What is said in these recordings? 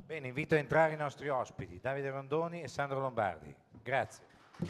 Bene, invito a entrare i nostri ospiti, Davide Rondoni e Sandro Lombardi. Grazie.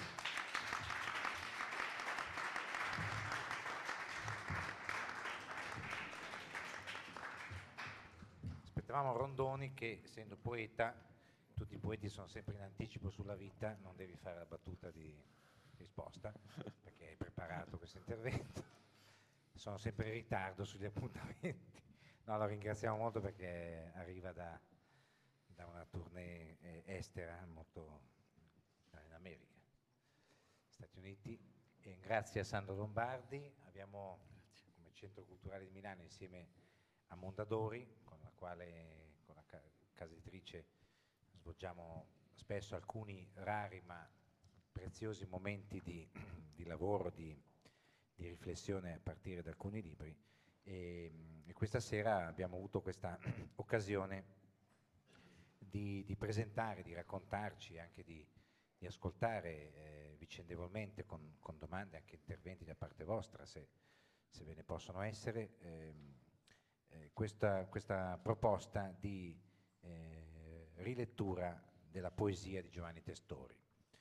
Aspettavamo Rondoni che, essendo poeta, tutti i poeti sono sempre in anticipo sulla vita, non devi fare la battuta di risposta, perché hai preparato questo intervento. Sono sempre in ritardo sugli appuntamenti. No, lo ringraziamo molto perché arriva da una tournée estera, molto in America, Stati Uniti, e grazie a Sandro Lombardi abbiamo come Centro Culturale di Milano, insieme a Mondadori, con la quale, con la casa editrice, svolgiamo spesso alcuni rari ma preziosi momenti di lavoro, di riflessione a partire da alcuni libri, e questa sera abbiamo avuto questa occasione di presentare, di raccontarci, anche di ascoltare vicendevolmente con domande, anche interventi da parte vostra, se ve ne possono essere, questa proposta di rilettura della poesia di Giovanni Testori.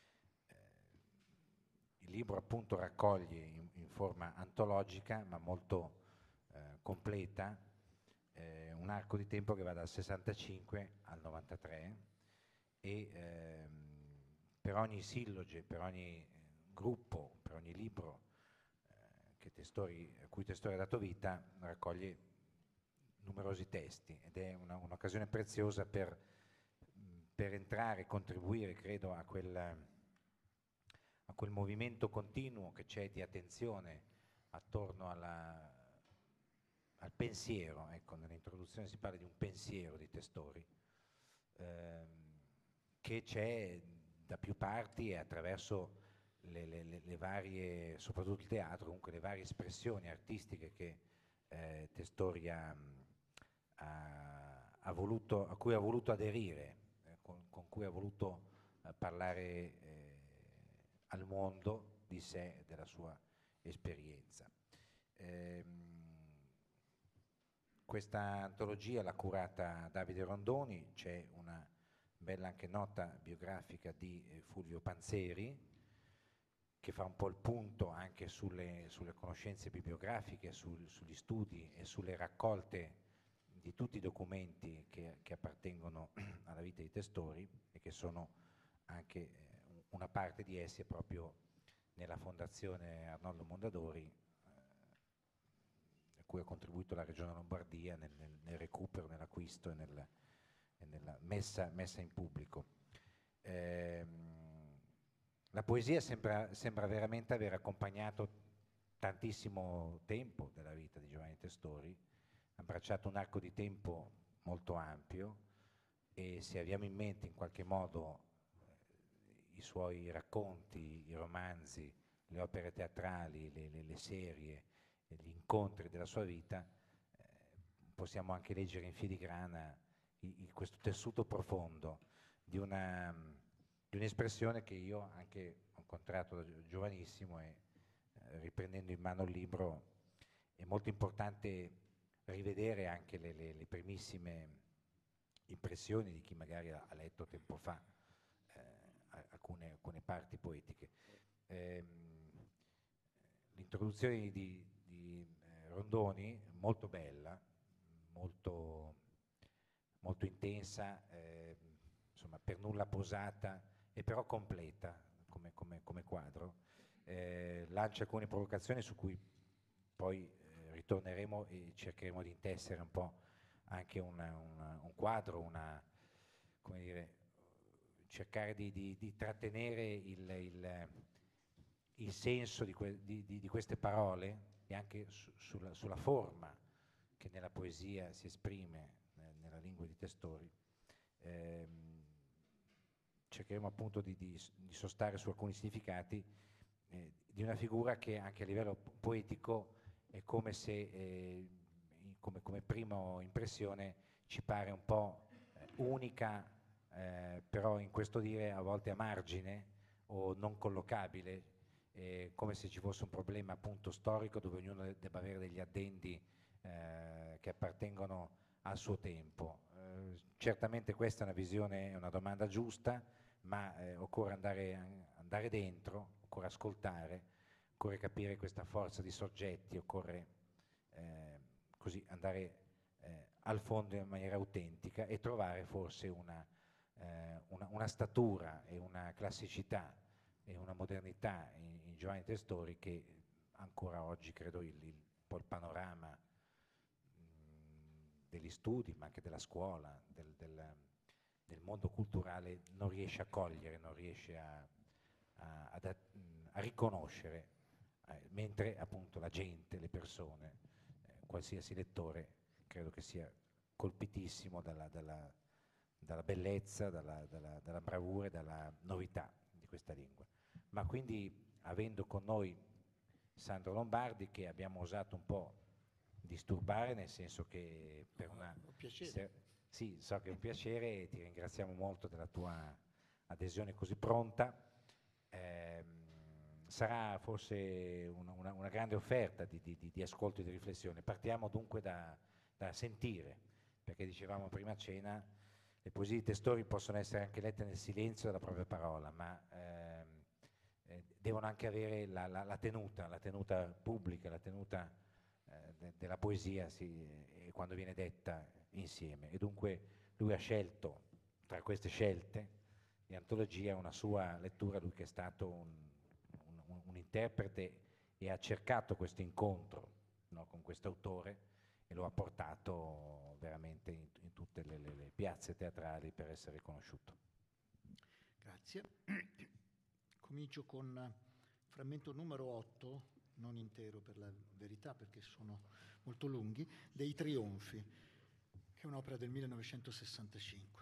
Il libro appunto raccoglie in forma antologica, ma molto completa, un arco di tempo che va dal 65 al 93, e per ogni silloge, per ogni gruppo, per ogni libro a cui Testori ha dato vita, raccoglie numerosi testi, ed è un'occasione preziosa per entrare e contribuire, credo, a quel movimento continuo che c'è di attenzione attorno al pensiero. Ecco, nell'introduzione si parla di un pensiero di Testori, che c'è da più parti e attraverso le varie, soprattutto il teatro, comunque le varie espressioni artistiche che Testori a cui ha voluto aderire, con cui ha voluto parlare al mondo di sé e della sua esperienza. Questa antologia l'ha curata Davide Rondoni, c'è una bella anche nota biografica di Fulvio Panzeri, che fa un po' il punto anche sulle conoscenze bibliografiche, sugli studi e sulle raccolte di tutti i documenti che appartengono alla vita di Testori, e che sono anche una parte di essi è proprio nella Fondazione Arnoldo Mondadori, a cui ha contribuito la Regione Lombardia nel recupero, nell'acquisto e nella messa in pubblico. La poesia sembra veramente aver accompagnato tantissimo tempo della vita di Giovanni Testori, ha abbracciato un arco di tempo molto ampio, e se abbiamo in mente in qualche modo i suoi racconti, i romanzi, le opere teatrali, le serie, gli incontri della sua vita, possiamo anche leggere in filigrana questo tessuto profondo di un'espressione che io anche ho incontrato da giovanissimo, e riprendendo in mano il libro è molto importante rivedere anche le primissime impressioni di chi magari ha letto tempo fa alcune parti poetiche. L'introduzione di Rondoni, molto bella, molto intensa, insomma per nulla posata, e però completa come quadro, lancia alcune provocazioni su cui poi ritorneremo e cercheremo di intessere un po' anche un quadro, come dire, cercare di trattenere il senso di queste parole, e anche sulla forma che nella poesia si esprime nella lingua di Testori. Cercheremo appunto di sostare su alcuni significati di una figura che anche a livello poetico è come se, come prima impressione, ci pare un po' unica, però in questo dire a volte a margine o non collocabile, come se ci fosse un problema appunto storico dove ognuno debba avere degli addendi che appartengono al suo tempo. certamente questa è una visione, è una domanda giusta, ma occorre andare dentro, occorre ascoltare, occorre capire questa forza di soggetti, occorre così andare al fondo in maniera autentica e trovare forse una statura e una classicità e una modernità in Giovanni Testori che ancora oggi credo un po' il panorama degli studi, ma anche della scuola, del mondo culturale non riesce a cogliere, non riesce a riconoscere, mentre appunto la gente, le persone, qualsiasi lettore, credo che sia colpitissimo dalla bellezza, dalla bravura e dalla novità di questa lingua. Ma quindi, avendo con noi Sandro Lombardi, che abbiamo osato un po' disturbare, nel senso che per una... piacere. Sì, so che è un piacere e ti ringraziamo molto della tua adesione così pronta. Sarà forse una grande offerta di ascolto e di riflessione. Partiamo dunque da sentire, perché dicevamo prima a cena, le poesie di Testori possono essere anche lette nel silenzio della propria parola, ma devono anche avere la tenuta pubblica, la tenuta della poesia quando viene detta insieme. E dunque lui ha scelto, tra queste scelte di antologia, una sua lettura, lui che è stato un interprete e ha cercato questo incontro, no, con questo autore e lo ha portato veramente in tutte le piazze teatrali per essere conosciuto. Grazie. Comincio con frammento numero 8, non intero per la verità perché sono molto lunghi, dei Trionfi, che è un'opera del 1965.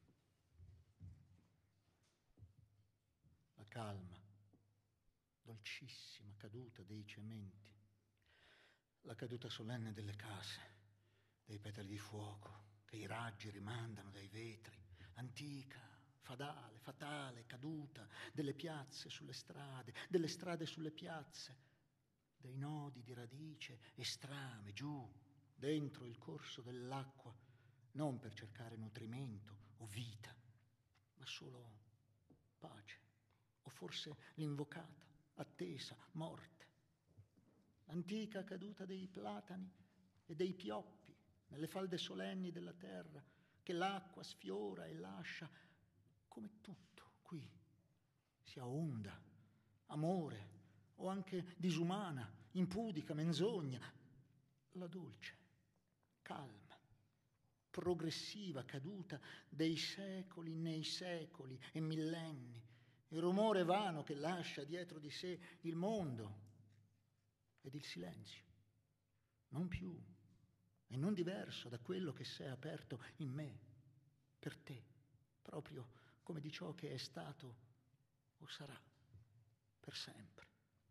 La calma, dolcissima caduta dei cementi, la caduta solenne delle case, dei petali di fuoco che i raggi rimandano dai vetri, antica, fatale caduta delle piazze sulle strade, delle strade sulle piazze, dei nodi di radice e strame giù, dentro il corso dell'acqua, non per cercare nutrimento o vita, ma solo pace, o forse l'invocata, attesa, morte. L'antica caduta dei platani e dei pioppi nelle falde solenni della terra, che l'acqua sfiora e lascia, come tutto qui sia onda, amore o anche disumana, impudica, menzogna, la dolce, calma, progressiva caduta dei secoli nei secoli e millenni, il rumore vano che lascia dietro di sé il mondo ed il silenzio, non più e non diverso da quello che si è aperto in me, per te, proprio come di ciò che è stato o sarà per sempre.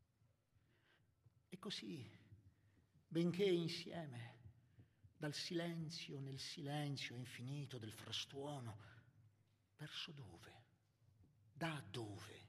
E così, benché insieme, dal silenzio nel silenzio infinito del frastuono, verso dove? Da dove?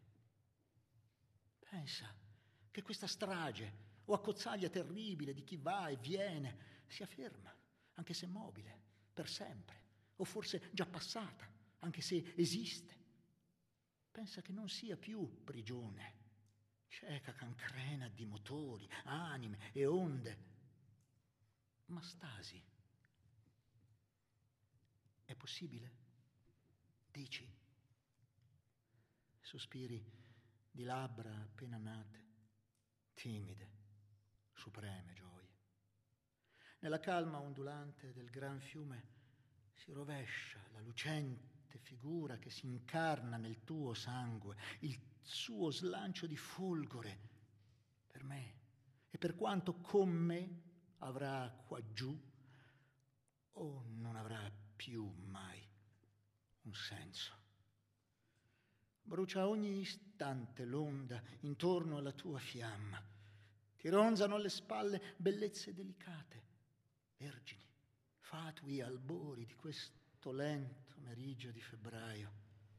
Pensa che questa strage o accozzaglia terribile di chi va e viene sia ferma, anche se mobile, per sempre, o forse già passata, anche se esiste. Pensa che non sia più prigione, cieca cancrena di motori, anime e onde, ma stasi. È possibile? Dici? Sospiri di labbra appena nate, timide, supreme gioie. Nella calma ondulante del gran fiume si rovescia la lucente figura che si incarna nel tuo sangue, il suo slancio di folgore per me e per quanto con me avrà qua giù o non avrà più mai un senso. Brucia ogni istante l'onda intorno alla tua fiamma. Ti ronzano alle spalle bellezze delicate, vergini, fatui albori di questo lento meriggio di febbraio.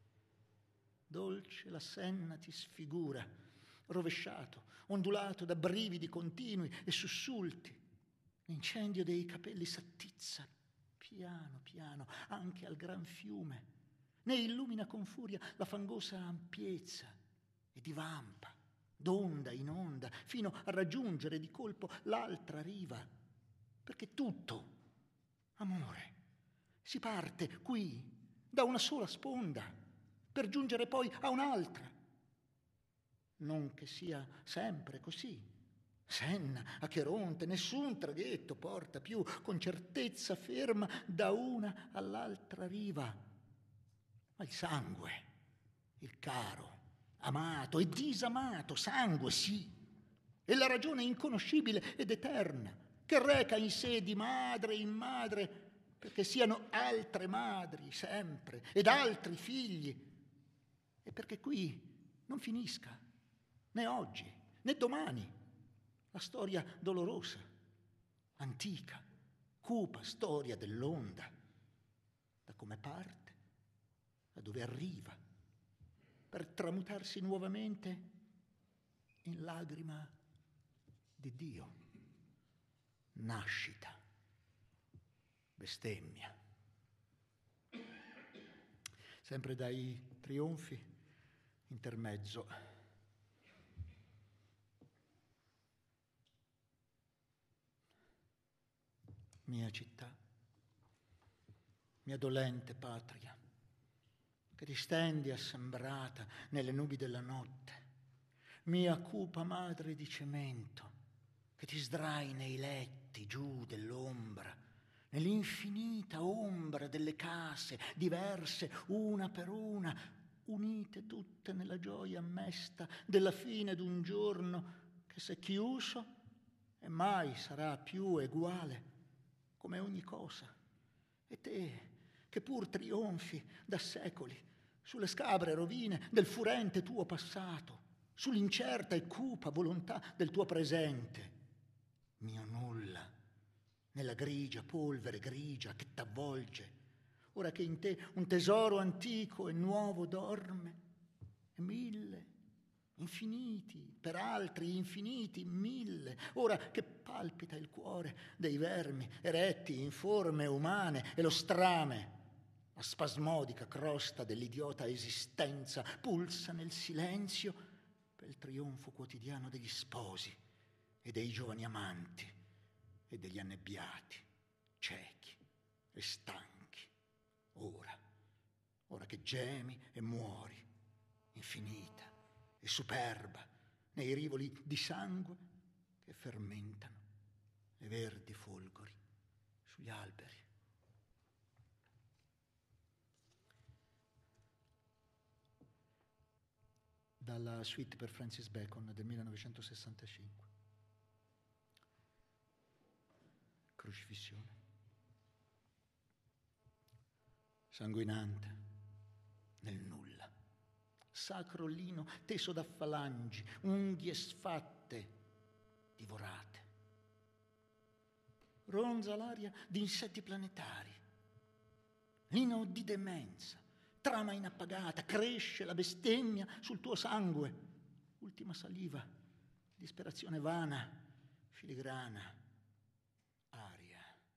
Dolce la senna ti sfigura, rovesciato, ondulato da brividi continui e sussulti. L'incendio dei capelli s'attizza piano piano, anche al gran fiume, ne illumina con furia la fangosa ampiezza e divampa d'onda in onda fino a raggiungere di colpo l'altra riva, perché tutto, amore, si parte qui da una sola sponda per giungere poi a un'altra. Non che sia sempre così. Senna, Acheronte, nessun traghetto porta più con certezza ferma da una all'altra riva. Ma il sangue, il caro, amato e disamato, sangue sì, e la ragione inconoscibile ed eterna, che reca in sé di madre in madre, perché siano altre madri sempre, ed altri figli, e perché qui non finisca, né oggi, né domani, la storia dolorosa, antica, cupa storia dell'onda, da come parte, da dove arriva, per tramutarsi nuovamente in lagrima di Dio, nascita, bestemmia. Sempre dai trionfi, intermezzo. Mia città, mia dolente patria, che ti stendi assembrata nelle nubi della notte, mia cupa madre di cemento, che ti sdrai nei letti giù dell'ombra, nell'infinita ombra delle case, diverse una per una, unite tutte nella gioia mesta della fine d'un giorno che s'è chiuso e mai sarà più eguale come ogni cosa. E te, che pur trionfi da secoli sulle scabre rovine del furente tuo passato, sull'incerta e cupa volontà del tuo presente, mio nulla, nella grigia polvere grigia che t'avvolge, ora che in te un tesoro antico e nuovo dorme, e mille, infiniti, per altri infiniti, mille, ora che palpita il cuore dei vermi eretti in forme umane e lo strame, la spasmodica crosta dell'idiota esistenza pulsa nel silenzio per il trionfo quotidiano degli sposi e dei giovani amanti e degli annebbiati, ciechi e stanchi, ora che gemi e muori, infinita e superba, nei rivoli di sangue che fermentano le verdi folgori sugli alberi. Dalla suite per Francis Bacon del 1965. Crocifissione. Sanguinante nel nulla. Sacro lino teso da falangi, unghie sfatte, divorate. Ronza l'aria di insetti planetari. Lino di demenza, trama inappagata, cresce la bestemmia sul tuo sangue. Ultima saliva, disperazione vana, filigrana, aria.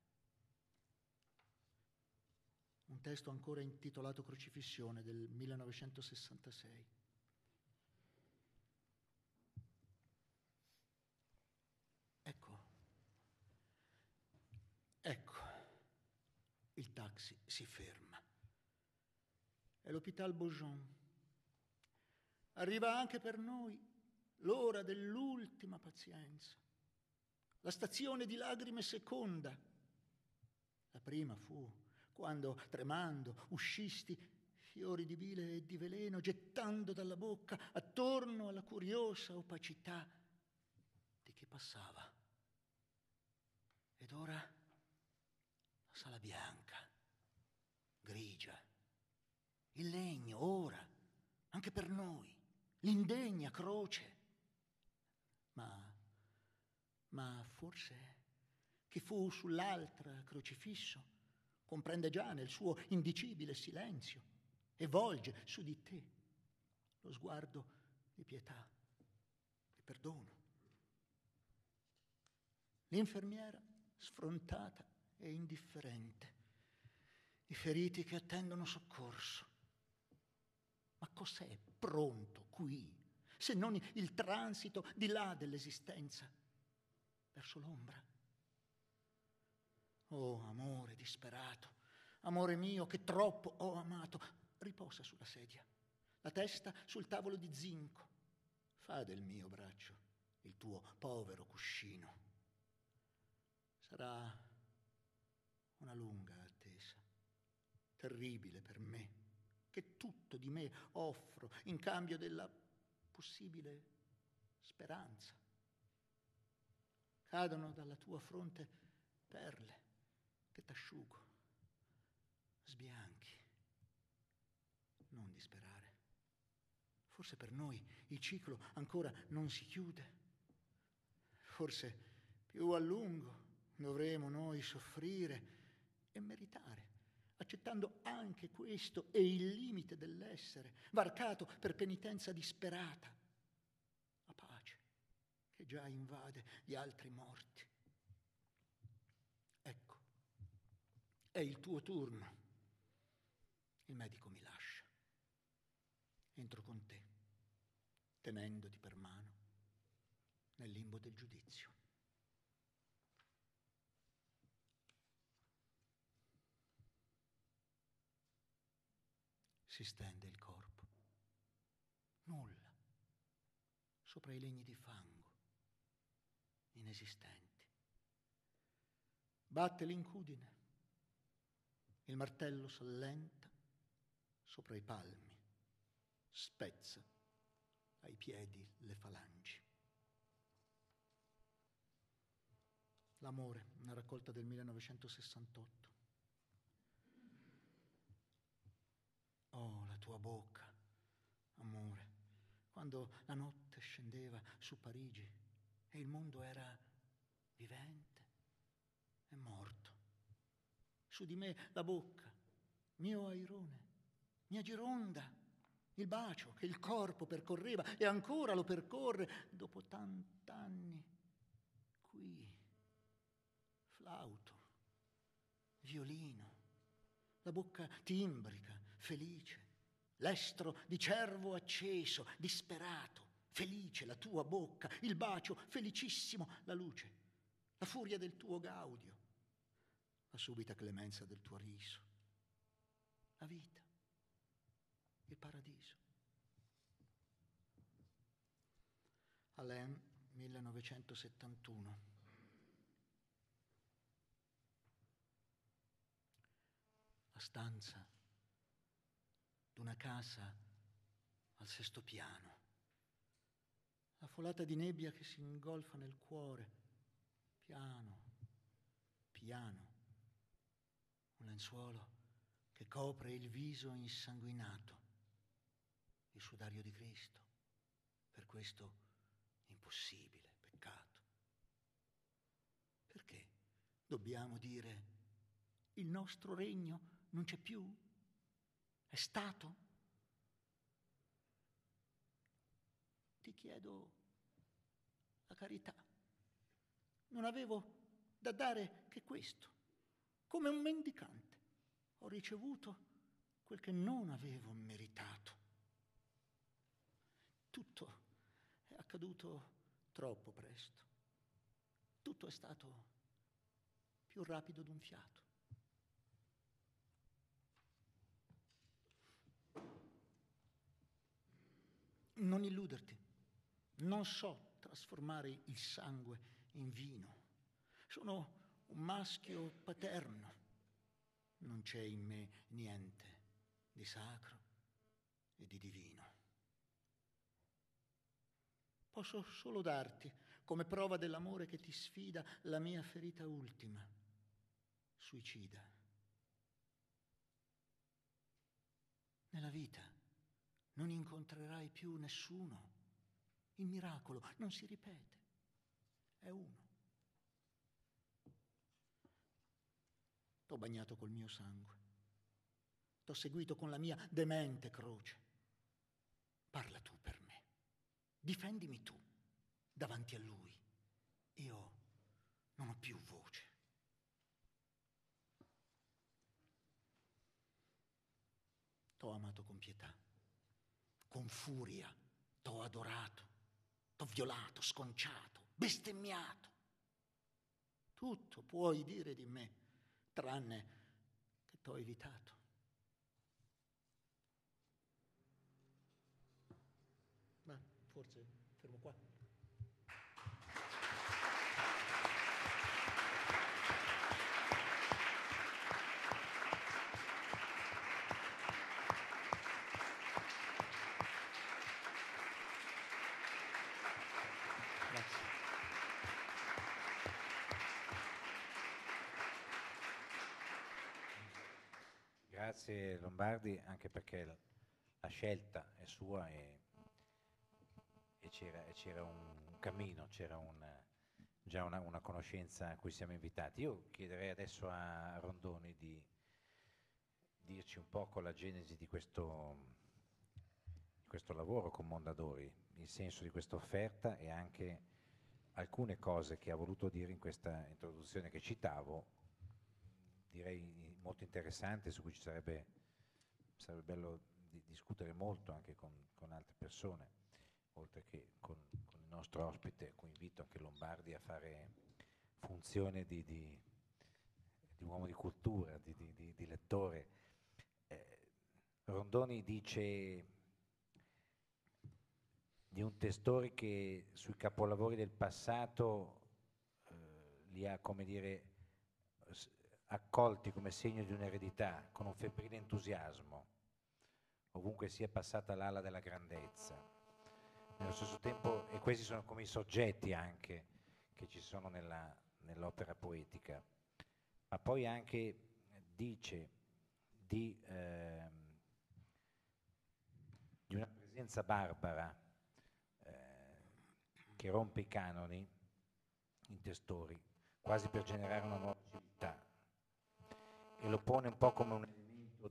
Un testo ancora intitolato Crocifissione del 1966. Ecco, il taxi si ferma. È l'Hôpital Beaujon. Arriva anche per noi l'ora dell'ultima pazienza. La stazione di lagrime seconda. La prima fu quando, tremando, uscisti fiori di bile e di veleno, gettando dalla bocca attorno alla curiosa opacità di chi passava. Ed ora la sala bianca, grigia, il legno ora, anche per noi, l'indegna croce. Ma forse chi fu sull'altra crocifisso comprende già nel suo indicibile silenzio e volge su di te lo sguardo di pietà e perdono. L'infermiera, sfrontata e indifferente, i feriti che attendono soccorso. Ma cos'è pronto qui, se non il transito di là dell'esistenza, verso l'ombra? Oh, amore disperato, amore mio che troppo ho amato, riposa sulla sedia, la testa sul tavolo di zinco. Fa del mio braccio il tuo povero cuscino. Sarà una lunga attesa, terribile per me, che tutto di me offro in cambio della possibile speranza. Cadono dalla tua fronte perle che t'asciugo. Sbianchi. Non disperare. Forse per noi il ciclo ancora non si chiude. Forse più a lungo dovremo noi soffrire e meritare, accettando anche questo e il limite dell'essere, varcato per penitenza disperata, la pace che già invade gli altri morti. Ecco, è il tuo turno. Il medico mi lascia. Entro con te, tenendoti per mano, nel limbo del giudizio. Si stende il corpo. Nulla. Sopra i legni di fango, inesistenti. Batte l'incudine. Il martello s'allenta sopra i palmi. Spezza ai piedi le falangi. L'amore, una raccolta del 1968. Oh, la tua bocca, amore, quando la notte scendeva su Parigi e il mondo era vivente e morto. Su di me la bocca, mio airone, mia Gironda, il bacio che il corpo percorreva e ancora lo percorre dopo tant'anni. Qui, flauto, violino, la bocca timbrica, felice, l'estro di cervo acceso, disperato, felice la tua bocca, il bacio felicissimo, la luce, la furia del tuo gaudio, la subita clemenza del tuo riso, la vita, il paradiso. Alain, 1971. La stanza d'una casa al 6° piano. La folata di nebbia che si ingolfa nel cuore, piano, piano. Un lenzuolo che copre il viso insanguinato, il sudario di Cristo, per questo impossibile peccato. Perché dobbiamo dire il nostro regno non c'è più? È stato? Ti chiedo la carità. Non avevo da dare che questo. Come un mendicante ho ricevuto quel che non avevo meritato. Tutto è accaduto troppo presto. Tutto è stato più rapido d'un fiato. Non illuderti. Non so trasformare il sangue in vino. Sono un maschio paterno. Non c'è in me niente di sacro e di divino. Posso solo darti, come prova dell'amore che ti sfida, la mia ferita ultima, suicida. Nella vita non incontrerai più nessuno. Il miracolo non si ripete, è uno. T'ho bagnato col mio sangue, t'ho seguito con la mia demente croce. Parla tu per me, difendimi tu davanti a lui. Io non ho più voce. t'ho amato con pietà, con furia t'ho adorato, t'ho violato, sconciato, bestemmiato. Tutto puoi dire di me, tranne che t'ho evitato. Ma forse fermo qua. Grazie Lombardi, anche perché la scelta è sua e c'era un cammino, c'era già una conoscenza a cui siamo invitati. Io chiederei adesso a Rondoni di dirci un po' con la genesi di questo lavoro con Mondadori, il senso di questa offerta e anche alcune cose che ha voluto dire in questa introduzione che citavo, direi molto interessante, su cui sarebbe bello discutere molto anche con altre persone, oltre che con il nostro ospite, a cui invito anche Lombardi a fare funzione di uomo di cultura, di lettore. Rondoni dice di un Testori che sui capolavori del passato li ha, come dire, accolti come segno di un'eredità, con un febbrile entusiasmo, ovunque sia passata l'ala della grandezza. Nello stesso tempo, e questi sono come i soggetti anche che ci sono nell'opera poetica, ma poi anche dice di una presenza barbara che rompe i canoni in Testori, quasi per generare una nuova civiltà, e lo pone un po' come un elemento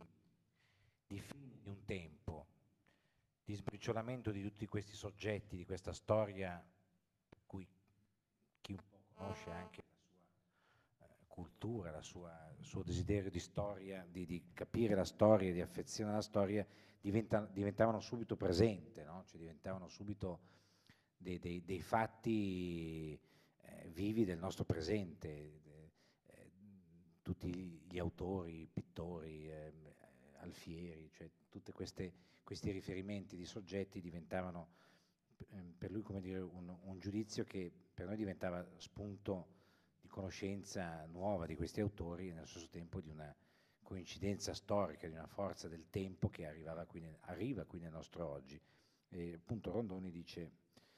di fine di un tempo, di sbriciolamento di tutti questi soggetti, di questa storia, cui chi un po' conosce anche la sua cultura, il suo desiderio di storia, di capire la storia, di affezione alla storia, diventavano subito presenti, no? Cioè diventavano subito dei fatti vivi del nostro presente. Tutti gli autori, pittori, alfieri, cioè tutti questi riferimenti di soggetti diventavano per lui, come dire, un giudizio che per noi diventava spunto di conoscenza nuova di questi autori e nello stesso tempo di una coincidenza storica, di una forza del tempo che arriva qui nel nostro oggi. E appunto Rondoni dice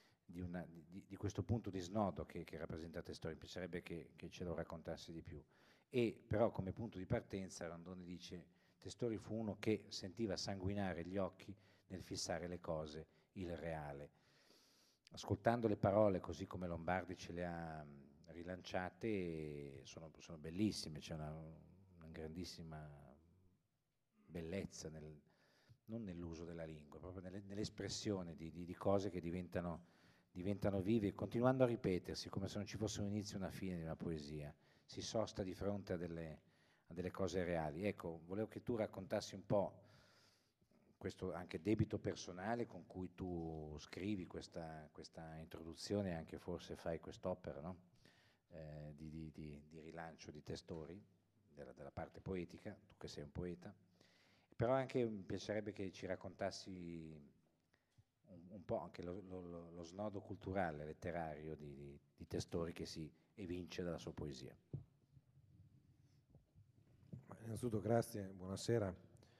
di questo punto di snodo che rappresenta Testori, mi piacerebbe che ce lo raccontassi di più. E però come punto di partenza Rondoni dice: Testori fu uno che sentiva sanguinare gli occhi nel fissare le cose, il reale. Ascoltando le parole così come Lombardi ce le ha rilanciate, sono bellissime, c'è una grandissima bellezza non nell'uso della lingua, proprio nell'espressione di cose che diventano vive, continuando a ripetersi come se non ci fosse un inizio e una fine di una poesia. Si sosta di fronte a delle cose reali. Ecco, volevo che tu raccontassi un po' questo anche debito personale con cui tu scrivi questa introduzione e anche forse fai quest'opera, no? Di rilancio di Testori, della parte poetica, tu che sei un poeta. Però anche mi piacerebbe che ci raccontassi un po' anche lo snodo culturale, letterario di Testori che si evince dalla sua poesia. Innanzitutto grazie, buonasera.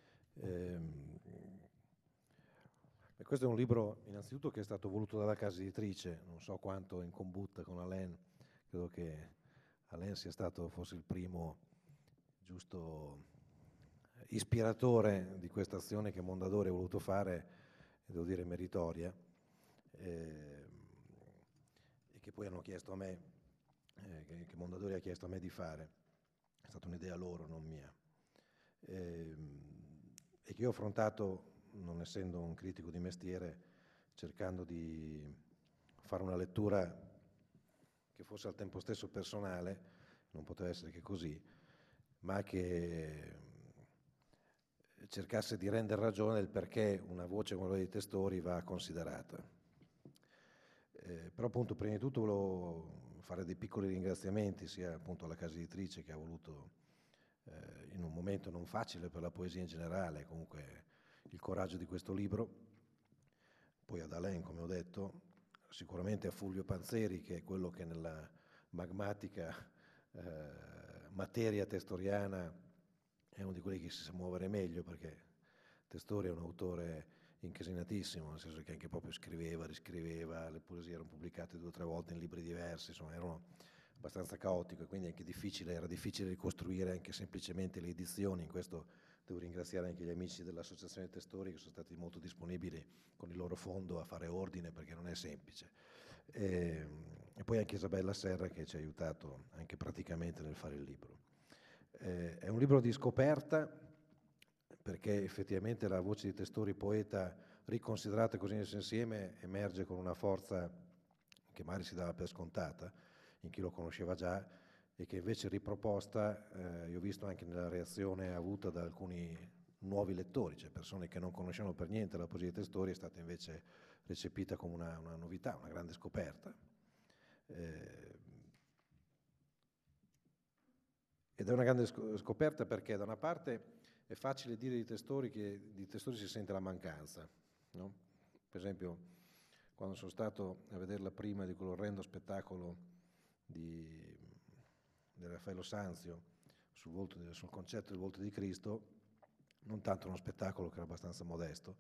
Questo è un libro innanzitutto che è stato voluto dalla casa editrice, non so quanto in combutta con Alain, credo che Alain sia stato forse il primo giusto ispiratore di questa azione che Mondadori ha voluto fare, e devo dire meritoria, e che poi hanno chiesto a me, che Mondadori ha chiesto a me di fare. È stata un'idea loro, non mia, e che io ho affrontato, non essendo un critico di mestiere, cercando di fare una lettura che fosse al tempo stesso personale, non poteva essere che così, ma che cercasse di rendere ragione del perché una voce come quella di Testori va considerata. Però appunto prima di tutto volevo fare dei piccoli ringraziamenti sia appunto alla casa editrice che ha voluto in un momento non facile per la poesia in generale, comunque il coraggio di questo libro, poi ad Alain come ho detto, sicuramente a Fulvio Panzeri che è quello che nella magmatica materia testoriana è uno di quelli che si sa muovere meglio, perché Testori è un autore incasinatissimo, nel senso che anche proprio scriveva, riscriveva, le poesie erano pubblicate 2 o 3 volte in libri diversi, insomma erano abbastanza caotico e quindi anche era difficile ricostruire anche semplicemente le edizioni. In questo devo ringraziare anche gli amici dell'Associazione Testori che sono stati molto disponibili con il loro fondo a fare ordine, perché non è semplice. E poi anche Isabella Serra che ci ha aiutato anche praticamente nel fare il libro. È un libro di scoperta, perché effettivamente la voce di Testori poeta riconsiderata così insieme emerge con una forza che magari si dava per scontata in chi lo conosceva già e che invece riproposta, io ho visto anche nella reazione avuta da alcuni nuovi lettori, cioè persone che non conoscevano per niente la poesia di Testori, è stata invece recepita come una novità, una grande scoperta. Ed è una grande scoperta perché da una parte è facile dire di Testori che di Testori si sente la mancanza, no? Per esempio, quando sono stato a vedere la prima di quell'orrendo spettacolo di Raffaello Sanzio sul concetto del volto di Cristo, non tanto uno spettacolo che era abbastanza modesto,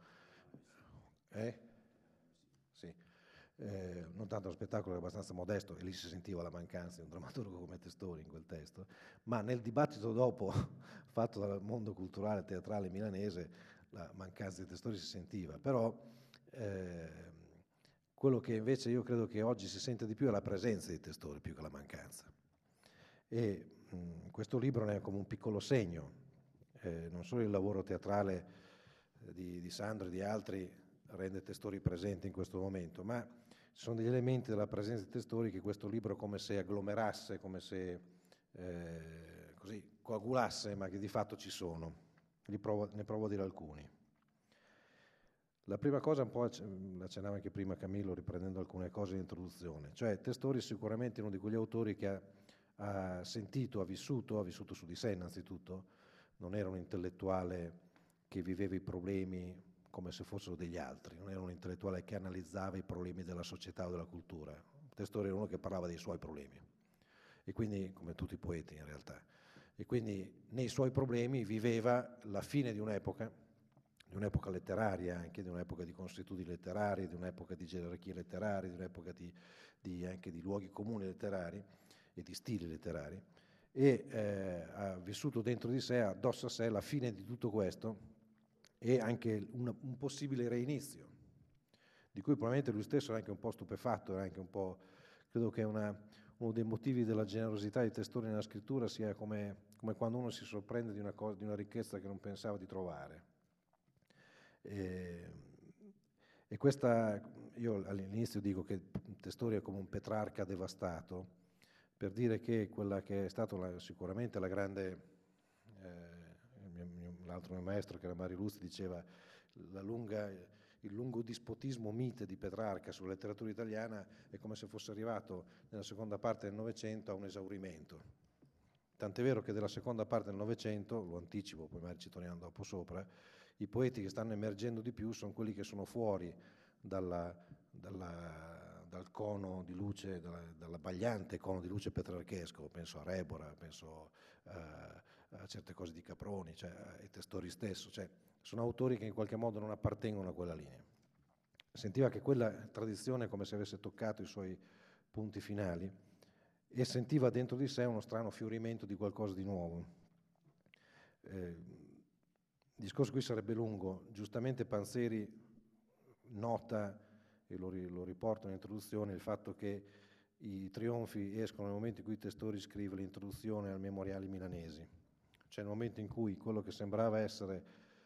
sì. Non tanto uno spettacolo che era abbastanza modesto e lì si sentiva la mancanza di un drammaturgo come Testori in quel testo, ma nel dibattito dopo fatto dal mondo culturale teatrale milanese la mancanza di Testori si sentiva, però quello che invece io credo che oggi si sente di più è la presenza di Testori più che la mancanza, e questo libro ne è come un piccolo segno, non solo il lavoro teatrale di Sandro e di altri rende Testori presente in questo momento, ma ci sono degli elementi della presenza di Testori che questo libro come se agglomerasse, come se così coagulasse, ma che di fatto ci sono. Ne provo a dire alcuni. La prima cosa, un po' accennava anche prima Camillo riprendendo alcune cose in introduzione, cioè Testori è sicuramente uno di quegli autori che ha sentito, ha vissuto su di sé innanzitutto, non era un intellettuale che viveva i problemi come se fossero degli altri, non era un intellettuale che analizzava i problemi della società o della cultura. Testori era uno che parlava dei suoi problemi, e quindi, come tutti i poeti in realtà, e quindi nei suoi problemi viveva la fine di un'epoca letteraria, anche di un'epoca di consuetudini letterarie, di un'epoca di gerarchie letterarie, di un'epoca anche di luoghi comuni letterari e di stili letterari, e ha vissuto dentro di sé, addosso a sé, la fine di tutto questo e anche un possibile reinizio, di cui probabilmente lui stesso era anche un po' stupefatto, era anche un po', credo che uno dei motivi della generosità di Testori nella scrittura sia come quando uno si sorprende di una ricchezza che non pensava di trovare. E questa, io all'inizio dico che Testori è come un Petrarca devastato, per dire che quella che è stata sicuramente la grande, l'altro mio maestro che era Mario Luzzi diceva il lungo dispotismo mite di Petrarca sulla letteratura italiana è come se fosse arrivato nella seconda parte del Novecento a un esaurimento. Tant'è vero che della seconda parte del Novecento, lo anticipo, poi magari ci torniamo dopo sopra, i poeti che stanno emergendo di più sono quelli che sono fuori dal cono di luce, dall'abbagliante cono di luce petrarchesco. Penso a Rebora, penso a certe cose di Caproni, cioè ai Testori stesso, cioè sono autori che in qualche modo non appartengono a quella linea. Sentiva che quella tradizione come se avesse toccato i suoi punti finali e sentiva dentro di sé uno strano fiorimento di qualcosa di nuovo. Il discorso qui sarebbe lungo, giustamente Panzeri nota, e lo riporto nell'introduzione, il fatto che i trionfi escono nel momento in cui Testori scrive l'introduzione al Memoriali Milanesi, cioè nel momento in cui quello che sembrava essere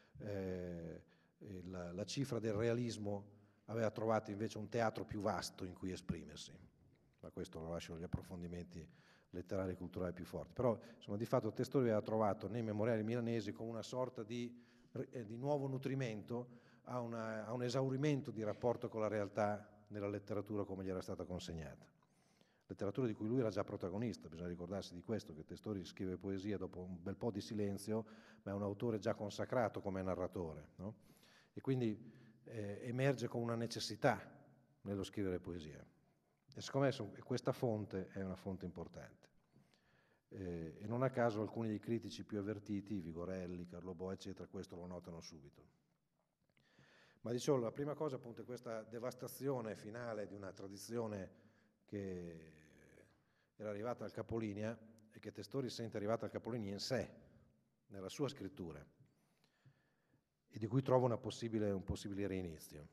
la cifra del realismo aveva trovato invece un teatro più vasto in cui esprimersi, ma questo lo lascio agli approfondimenti letterari e culturali più forti. Però insomma, di fatto Testori aveva trovato nei Memoriali Milanesi come una sorta di di nuovo nutrimento a un esaurimento di rapporto con la realtà nella letteratura come gli era stata consegnata. Letteratura di cui lui era già protagonista, bisogna ricordarsi di questo, che Testori scrive poesia dopo un bel po' di silenzio, ma è un autore già consacrato come narratore, no? E quindi emerge con una necessità nello scrivere poesia. E secondo me questa fonte è una fonte importante. E non a caso alcuni dei critici più avvertiti, Vigorelli, Carlo Bo, eccetera, questo lo notano subito. Ma dicevo, la prima cosa appunto è questa devastazione finale di una tradizione che era arrivata al capolinea e che Testori sente arrivata al capolinea in sé, nella sua scrittura, e di cui trova un possibile reinizio.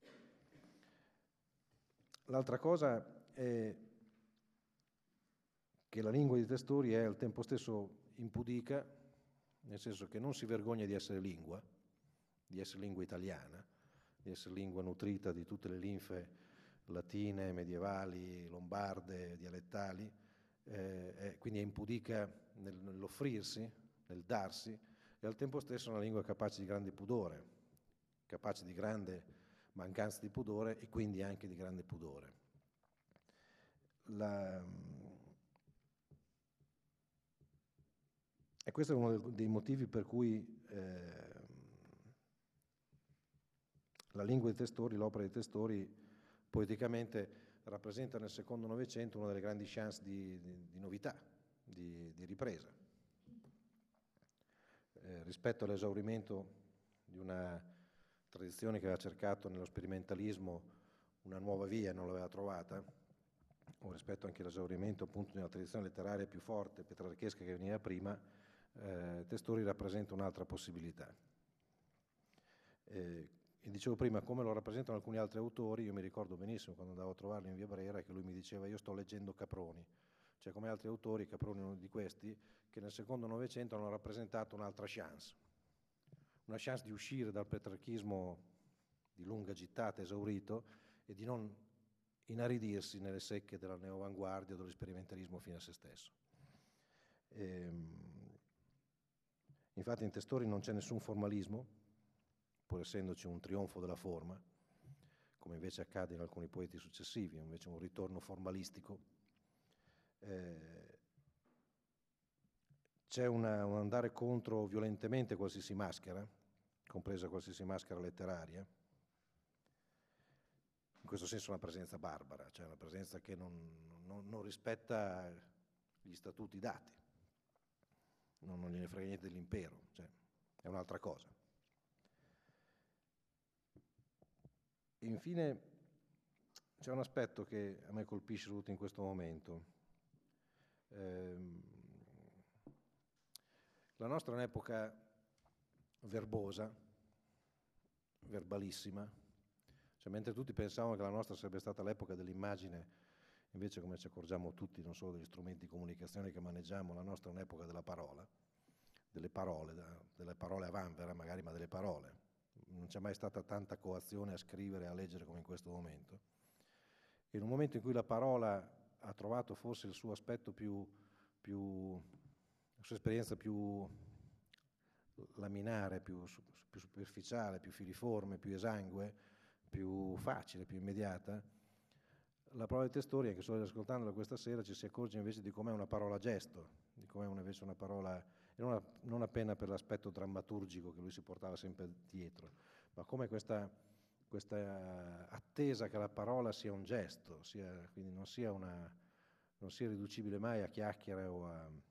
L'altra cosa è che la lingua di Testori è al tempo stesso impudica, nel senso che non si vergogna di essere lingua italiana, di essere lingua nutrita di tutte le linfe latine, medievali, lombarde, dialettali, quindi è impudica nell'offrirsi, nel darsi, e al tempo stesso una lingua capace di grande pudore, capace di grande mancanza di pudore e quindi anche di grande pudore. E questo è uno dei motivi per cui la lingua di Testori, l'opera di Testori, poeticamente rappresenta nel secondo Novecento una delle grandi chance di novità, di ripresa. Rispetto all'esaurimento di una tradizione che aveva cercato nello sperimentalismo una nuova via e non l'aveva trovata, o rispetto anche all'esaurimento appunto di una tradizione letteraria più forte, petrarchesca che veniva prima, Testori rappresenta un'altra possibilità. E dicevo prima, come lo rappresentano alcuni altri autori, io mi ricordo benissimo quando andavo a trovarlo in via Brera che lui mi diceva io sto leggendo Caproni, cioè come altri autori, Caproni è uno di questi, che nel secondo Novecento hanno rappresentato un'altra chance, una chance di uscire dal petrarchismo di lunga gittata, esaurito, e di non inaridirsi nelle secche della neoavanguardia o dello sperimentalismo fine a se stesso. Infatti in Testori non c'è nessun formalismo, pur essendoci un trionfo della forma, come invece accade in alcuni poeti successivi, invece un ritorno formalistico. C'è un andare contro violentemente qualsiasi maschera, compresa qualsiasi maschera letteraria, in questo senso una presenza barbara, cioè una presenza che non rispetta gli statuti dati, non gliene frega niente dell'impero, cioè è un'altra cosa. Infine c'è un aspetto che a me colpisce soprattutto in questo momento. La nostra è un'epoca verbosa, verbalissima, cioè mentre tutti pensavano che la nostra sarebbe stata l'epoca dell'immagine, invece come ci accorgiamo tutti, non solo degli strumenti di comunicazione che maneggiamo, la nostra è un'epoca della parola, delle parole a vanvera magari, ma delle parole. Non c'è mai stata tanta coazione a scrivere e a leggere come in questo momento. E in un momento in cui la parola ha trovato forse il suo aspetto la sua esperienza più laminare, più superficiale, più filiforme, più esangue, più facile, più immediata, la parola di Testori, anche solo ascoltandola questa sera, ci si accorge invece di com'è una parola gesto, di com'è invece una parola, non appena per l'aspetto drammaturgico che lui si portava sempre dietro, ma come questa attesa che la parola sia un gesto, quindi non sia riducibile mai a chiacchiere o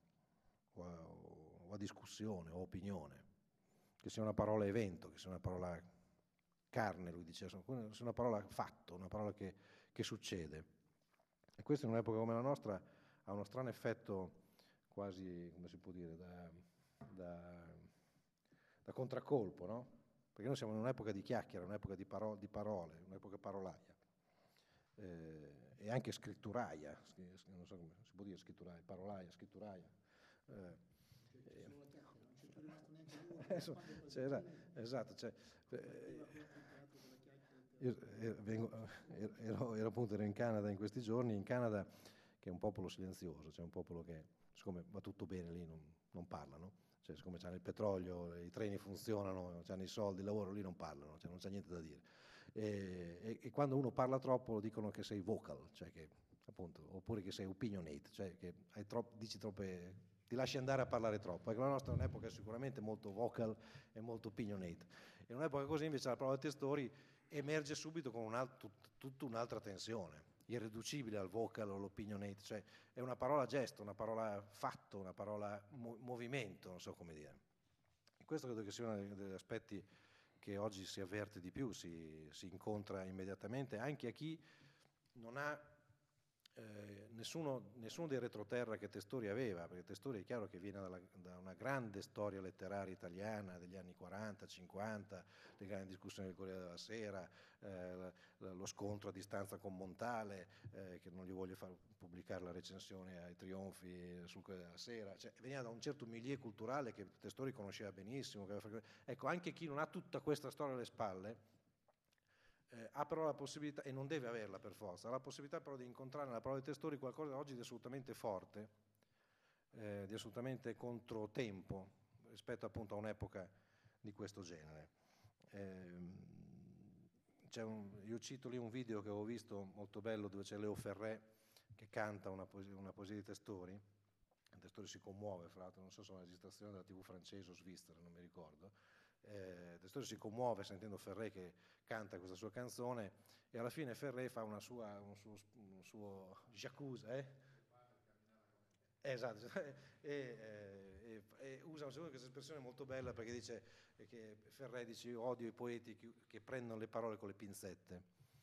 a discussione o opinione, che sia una parola evento, che sia una parola carne, lui diceva, sia una parola fatto, una parola che succede. E questo in un'epoca come la nostra ha uno strano effetto quasi, come si può dire, da contraccolpo, no? Perché noi siamo in un'epoca di chiacchiere, un'epoca di parole, un'epoca parolaia. E anche scritturaia, non so come si può dire scritturaia, parolaia, scritturaia. Esatto, cioè, ero in Canada in questi giorni, in Canada che è un popolo silenzioso, cioè un popolo che siccome va tutto bene lì non parlano, cioè siccome c'hanno il petrolio, i treni funzionano, c'hanno i soldi, il lavoro, lì non parlano, cioè non c'è niente da dire. E quando uno parla troppo dicono che sei vocal, cioè che appunto, oppure che sei opinionate, cioè che dici troppe, ti lasci andare a parlare troppo. Ecco, la nostra è un'epoca sicuramente molto vocal e molto opinionate. In un'epoca così invece la prova testori emerge subito con tutta un'altra tensione, irriducibile al vocal o all'opinionate, cioè è una parola gesto, una parola fatto, una parola movimento, non so come dire. E questo credo che sia uno degli aspetti che oggi si avverte di più, si incontra immediatamente, anche a chi non ha nessuno dei retroterra che Testori aveva, perché Testori è chiaro che viene da una grande storia letteraria italiana degli anni 40, 50, le grandi discussioni del Corriere della Sera, lo scontro a distanza con Montale, che non gli voglio far pubblicare la recensione ai trionfi sul Corriere della Sera, cioè veniva da un certo milieu culturale che Testori conosceva benissimo. Ecco, anche chi non ha tutta questa storia alle spalle, ha però la possibilità, e non deve averla per forza, ha la possibilità però di incontrare nella prova dei Testori qualcosa oggi di assolutamente forte, di assolutamente controtempo rispetto appunto a un'epoca di questo genere. Io cito lì un video che avevo visto molto bello dove c'è Leo Ferré che canta una poesia di Testori. Testori si commuove, fra l'altro, non so se è una registrazione della TV francese o svizzera, non mi ricordo. Testori si commuove sentendo Ferré che canta questa sua canzone e alla fine Ferré fa un suo j'accuse, esatto, e usa questa espressione molto bella perché dice che Ferré dice: io odio i poeti che prendono le parole con le pinzette.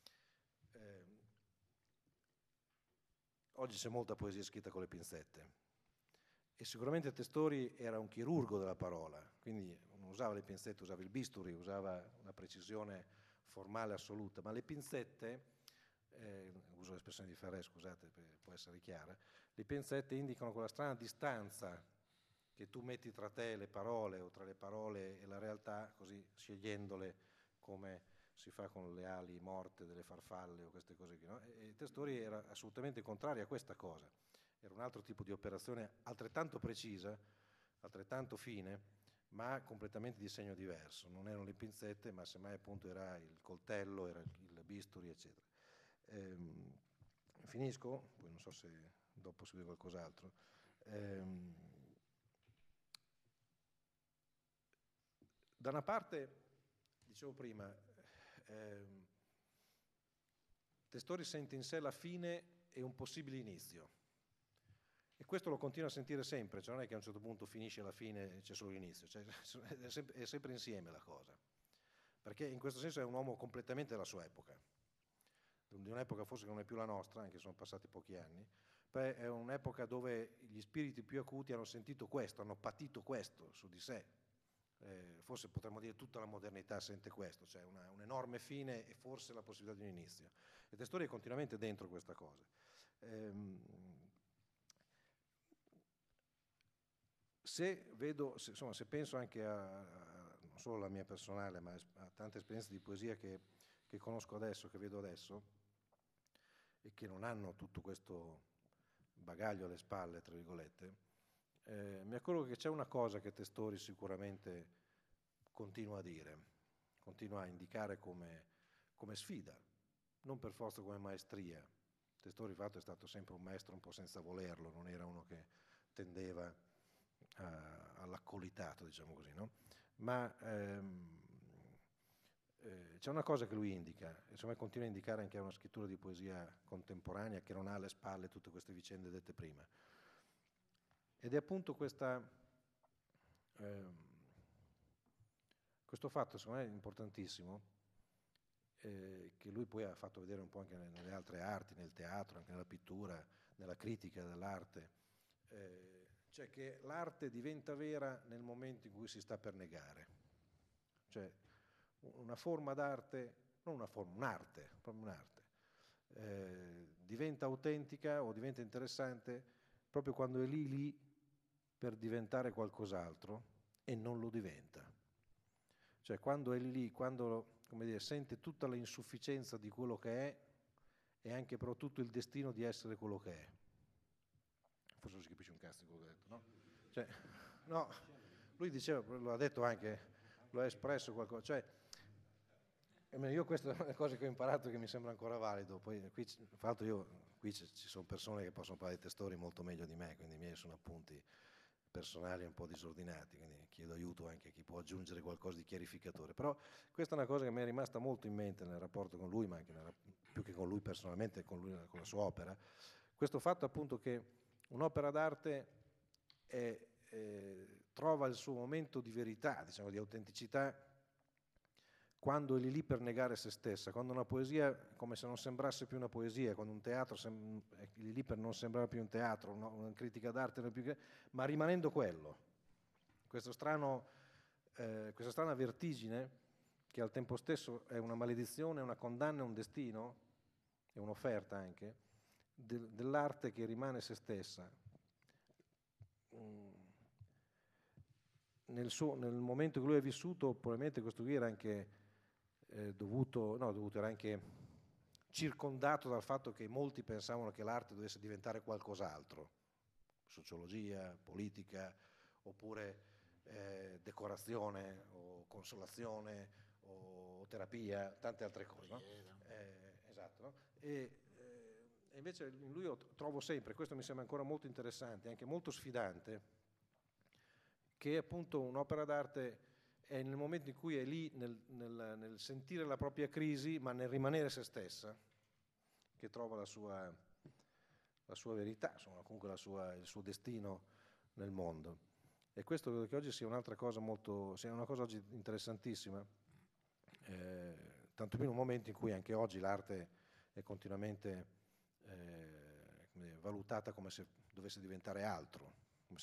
Oggi c'è molta poesia scritta con le pinzette. E sicuramente Testori era un chirurgo della parola, quindi non usava le pinzette, usava il bisturi, usava una precisione formale assoluta, ma le pinzette, uso l'espressione di Ferré, scusate, può essere chiara, le pinzette indicano quella strana distanza che tu metti tra te e le parole o tra le parole e la realtà, così scegliendole come si fa con le ali morte delle farfalle o queste cose qui, no? E Testori era assolutamente contrario a questa cosa. Era un altro tipo di operazione altrettanto precisa, altrettanto fine, ma completamente di segno diverso. Non erano le pinzette, ma semmai appunto era il coltello, era il bisturi, eccetera. Finisco, poi non so se dopo si vede qualcos'altro. Da una parte, dicevo prima, Testori sente in sé la fine e un possibile inizio. E questo lo continua a sentire sempre, cioè non è che a un certo punto finisce la fine e c'è solo l'inizio, cioè è sempre insieme la cosa, perché in questo senso è un uomo completamente della sua epoca, di un'epoca forse che non è più la nostra, anche se sono passati pochi anni, è un'epoca dove gli spiriti più acuti hanno sentito questo, hanno patito questo su di sé, forse potremmo dire tutta la modernità sente questo, cioè un'enorme fine e forse la possibilità di un inizio. E Testori è continuamente dentro questa cosa. Se penso anche non solo alla mia personale, ma a tante esperienze di poesia che conosco adesso, che vedo adesso, e che non hanno tutto questo bagaglio alle spalle, tra virgolette, mi accorgo che c'è una cosa che Testori sicuramente continua a dire, continua a indicare come sfida, non per forza come maestria. Testori, infatti, è stato sempre un maestro un po' senza volerlo, non era uno che tendeva all'accolitato, diciamo così, no? Ma c'è una cosa che lui indica, e insomma continua a indicare anche a una scrittura di poesia contemporanea che non ha alle spalle tutte queste vicende dette prima. Ed è appunto questo fatto, secondo me, importantissimo, che lui poi ha fatto vedere un po' anche nelle altre arti, nel teatro, anche nella pittura, nella critica dell'arte, cioè che l'arte diventa vera nel momento in cui si sta per negare. Cioè una forma d'arte, non una forma, un'arte, proprio un'arte, diventa autentica o diventa interessante proprio quando è lì per diventare qualcos'altro e non lo diventa. Cioè quando è lì, quando, come dire, sente tutta l'insufficienza di quello che è e anche però tutto il destino di essere quello che è. Forse non si capisce un cazzo di quello che ho detto, no? Cioè, no, lui diceva, lo ha detto anche, lo ha espresso qualcosa, cioè io queste sono le cose che ho imparato che mi sembra ancora valido. Poi qui, fra l'altro qui ci sono persone che possono parlare di testori molto meglio di me, quindi i miei sono appunti personali un po' disordinati, quindi chiedo aiuto anche a chi può aggiungere qualcosa di chiarificatore. Però questa è una cosa che mi è rimasta molto in mente nel rapporto con lui, ma anche più che con lui personalmente, con la sua opera. Questo fatto appunto che un'opera d'arte trova il suo momento di verità, diciamo, di autenticità, quando è lì per negare se stessa, quando una poesia, come se non sembrasse più una poesia, quando un teatro è lì per non sembrare più un teatro, una critica d'arte, ma rimanendo quello. Questa strana vertigine, che al tempo stesso è una maledizione, una condanna, un destino, e un'offerta anche, dell'arte che rimane se stessa. Nel momento che lui ha vissuto, probabilmente questo qui era anche era anche circondato dal fatto che molti pensavano che l'arte dovesse diventare qualcos'altro, sociologia, politica, oppure decorazione, o consolazione, o terapia, tante altre cose. No? Esatto. No? E invece in lui io trovo sempre, questo mi sembra ancora molto interessante, anche molto sfidante, che appunto un'opera d'arte è nel momento in cui è lì nel sentire la propria crisi, ma nel rimanere se stessa, che trova la sua verità, insomma, comunque il suo destino nel mondo. E questo credo che oggi sia un'altra cosa sia una cosa oggi interessantissima, tanto più in un momento in cui anche oggi l'arte è continuamente valutata come se dovesse diventare altro,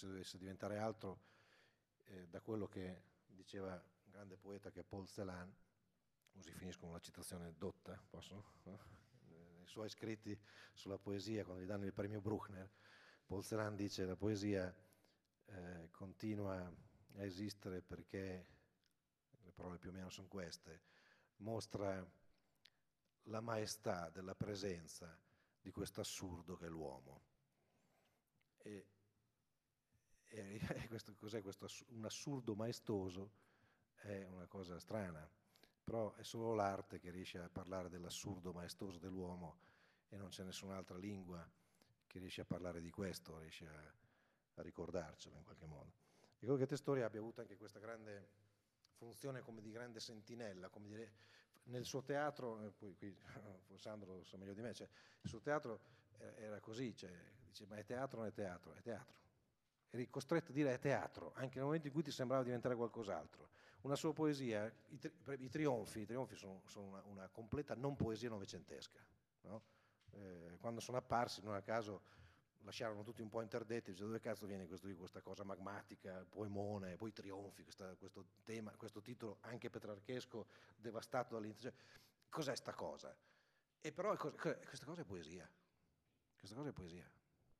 da quello che diceva un grande poeta che è Paul Celan, così finisco con la citazione dotta, posso? Nei suoi scritti sulla poesia, quando gli danno il premio Bruckner, Paul Celan dice: la poesia continua a esistere perché, le parole più o meno sono queste, mostra la maestà della presenza di questo assurdo che è l'uomo. E questo, cos'è questo? Un assurdo maestoso è una cosa strana, però è solo l'arte che riesce a parlare dell'assurdo maestoso dell'uomo, e non c'è nessun'altra lingua che riesce a parlare di questo, riesce a ricordarcelo in qualche modo. E credo che Testori abbia avuto anche questa grande funzione come di grande sentinella, come dire, nel suo teatro, poi qui Sandro lo sa meglio di me, cioè, il suo teatro era così, cioè, dice: ma è teatro o non è teatro? È teatro. Eri costretto a dire è teatro, anche nel momento in cui ti sembrava diventare qualcos'altro. Una sua poesia, i trionfi sono una completa non poesia novecentesca. No? Quando sono apparsi, non a caso, lasciarono tutti un po' interdetti, dice: dove cazzo viene questa cosa magmatica, poemone, poi trionfi, questo tema, questo titolo anche petrarchesco, devastato dall'interno. Cioè, cos'è sta cosa? E però questa cosa è poesia. Questa cosa è poesia.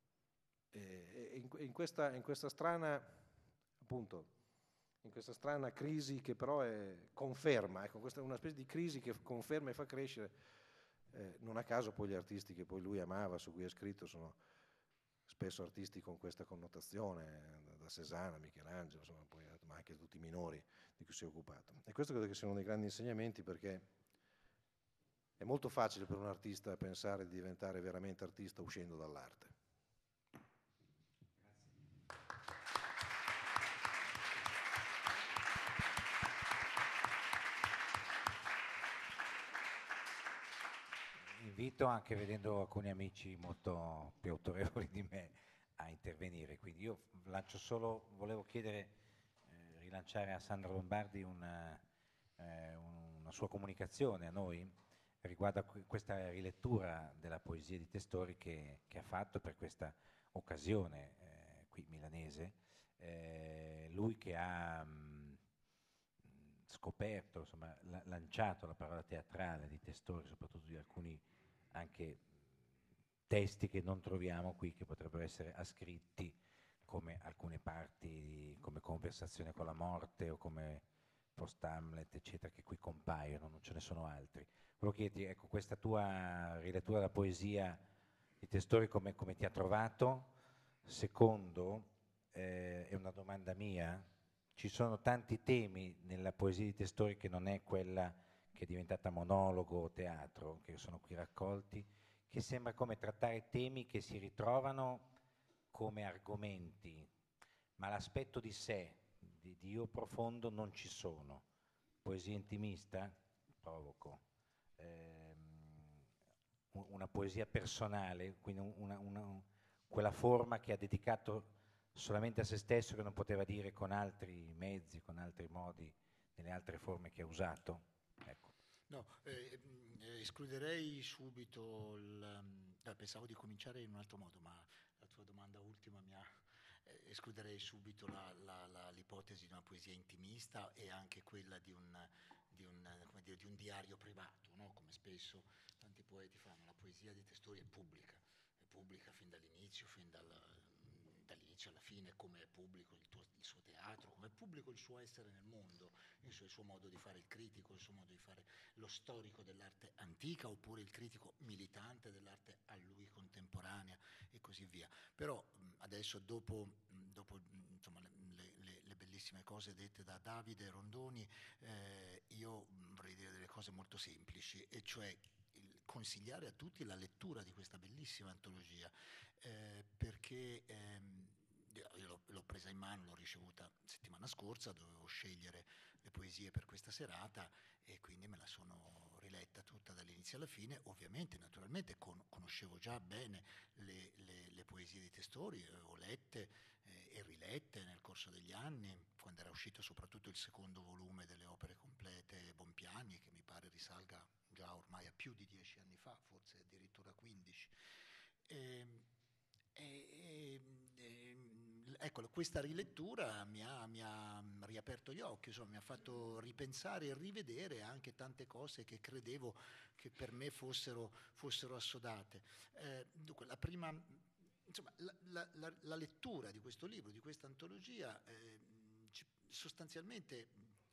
In questa strana, appunto, in questa strana crisi che però conferma, ecco, questa è una specie di crisi che conferma e fa crescere, non a caso poi gli artisti che poi lui amava, su cui ha scritto, sono spesso artisti con questa connotazione, da Cézanne a Michelangelo, insomma, poi, ma anche tutti i minori di cui si è occupato. E questo credo che sia uno dei grandi insegnamenti, perché è molto facile per un artista pensare di diventare veramente artista uscendo dall'arte. Invito, anche vedendo alcuni amici molto più autorevoli di me, a intervenire. Quindi io volevo chiedere, rilanciare a Sandra Lombardi una sua comunicazione a noi riguardo a questa rilettura della poesia di Testori che ha fatto per questa occasione qui milanese. Lui che ha scoperto, insomma, lanciato la parola teatrale di Testori, soprattutto di alcuni anche testi che non troviamo qui, che potrebbero essere ascritti come alcune parti, come Conversazione con la morte o come Post Hamlet, eccetera, che qui compaiono, non ce ne sono altri. Volevo chiederti, ecco, questa tua rilettura della poesia di Testori come ti ha trovato? Secondo, è una domanda mia, ci sono tanti temi nella poesia di Testori che non è quella che è diventata monologo o teatro, che sono qui raccolti, che sembra come trattare temi che si ritrovano come argomenti, ma l'aspetto di sé, di io profondo, non ci sono. Poesia intimista? Provoco. Una poesia personale, quindi quella forma che ha dedicato solamente a se stesso, che non poteva dire con altri mezzi, con altri modi, nelle altre forme che ha usato. Ecco. No, escluderei subito pensavo di cominciare in un altro modo, ma la tua domanda ultima mi ha... escluderei subito l'ipotesi di una poesia intimista e anche quella come dire, di un diario privato, no? Come spesso tanti poeti fanno. La poesia di Testori è pubblica fin dall'inizio, dall'inizio alla fine, come è pubblico il suo teatro, come è pubblico il suo essere nel mondo, il suo modo di fare il critico, il suo modo di fare lo storico dell'arte antica oppure il critico militante dell'arte a lui contemporanea e così via. Però adesso dopo insomma, le bellissime cose dette da Davide Rondoni, io vorrei dire delle cose molto semplici, e cioè consigliare a tutti la lettura di questa bellissima antologia, perché io l'ho presa in mano, l'ho ricevuta settimana scorsa, dovevo scegliere le poesie per questa serata e quindi me la sono riletta tutta dall'inizio alla fine. Ovviamente, naturalmente, conoscevo già bene le poesie di Testori, ho lette e rilette nel corso degli anni, quando era uscito soprattutto il secondo volume delle opere complete Bompiani, che mi pare risalga già ormai a più di 10 anni fa, forse addirittura 15. Ecco, questa rilettura mi ha riaperto gli occhi, insomma, mi ha fatto ripensare e rivedere anche tante cose che credevo che per me fossero assodate. Dunque, la prima, insomma, la lettura di questo libro, di questa antologia, sostanzialmente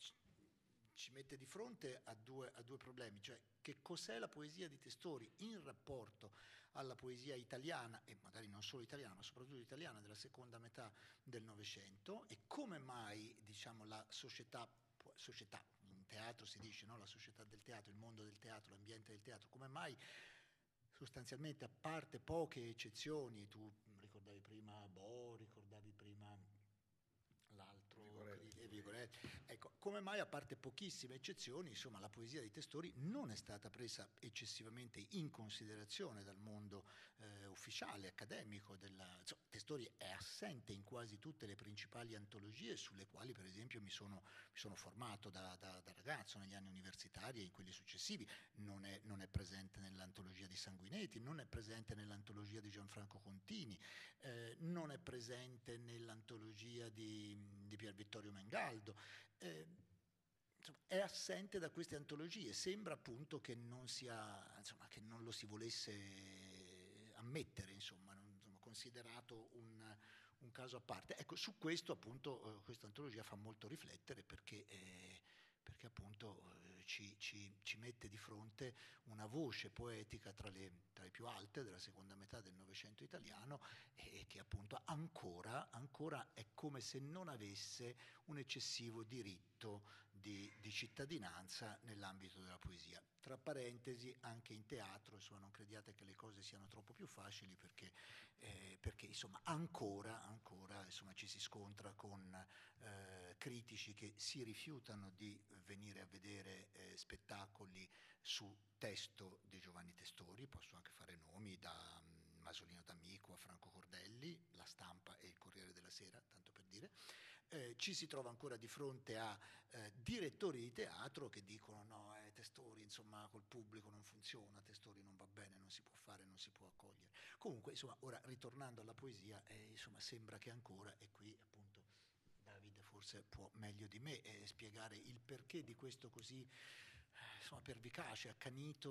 ci mette di fronte a due problemi, cioè che cos'è la poesia di Testori in rapporto alla poesia italiana, e magari non solo italiana, ma soprattutto italiana della seconda metà del Novecento, e come mai, diciamo, la società, in teatro si dice, no? La società del teatro, il mondo del teatro, l'ambiente del teatro, come mai sostanzialmente, a parte poche eccezioni, tu ricordavi prima Bo, ricordavi prima l'altro Vigoretti. Ecco, come mai, a parte pochissime eccezioni, insomma, la poesia di Testori non è stata presa eccessivamente in considerazione dal mondo ufficiale, accademico. Testori è assente in quasi tutte le principali antologie sulle quali, per esempio, mi sono formato da ragazzo negli anni universitari e in quelli successivi. Non è presente nell'antologia di Sanguinetti, non è presente nell'antologia di Gianfranco Contini, non è presente nell'antologia di Pier Vittorio Mengaldo, insomma, è assente da queste antologie. Sembra appunto che non lo si volesse ammettere, insomma, considerato un caso a parte. Ecco, su questo appunto questa antologia fa molto riflettere, perché appunto ci mette di fronte una voce poetica tra le più alte della seconda metà del Novecento italiano, e che appunto ancora è come se non avesse un eccessivo diritto di cittadinanza nell'ambito della poesia. Tra parentesi, anche in teatro, insomma, non crediate che le cose siano troppo più facili, perché insomma ancora insomma, ci si scontra con critici che si rifiutano di venire a vedere spettacoli su testo di Giovanni Testori. Posso anche fare nomi, da Masolino D'Amico a Franco Cordelli, La Stampa e il Corriere della Sera, tanto per dire. Ci si trova ancora di fronte a direttori di teatro che dicono no, Testori, insomma, col pubblico non funziona, Testori non va bene, non si può fare, non si può accogliere. Comunque, insomma, ora ritornando alla poesia, insomma, sembra che ancora, e qui appunto Davide forse può meglio di me spiegare il perché di questo così insomma, pervicace, accanita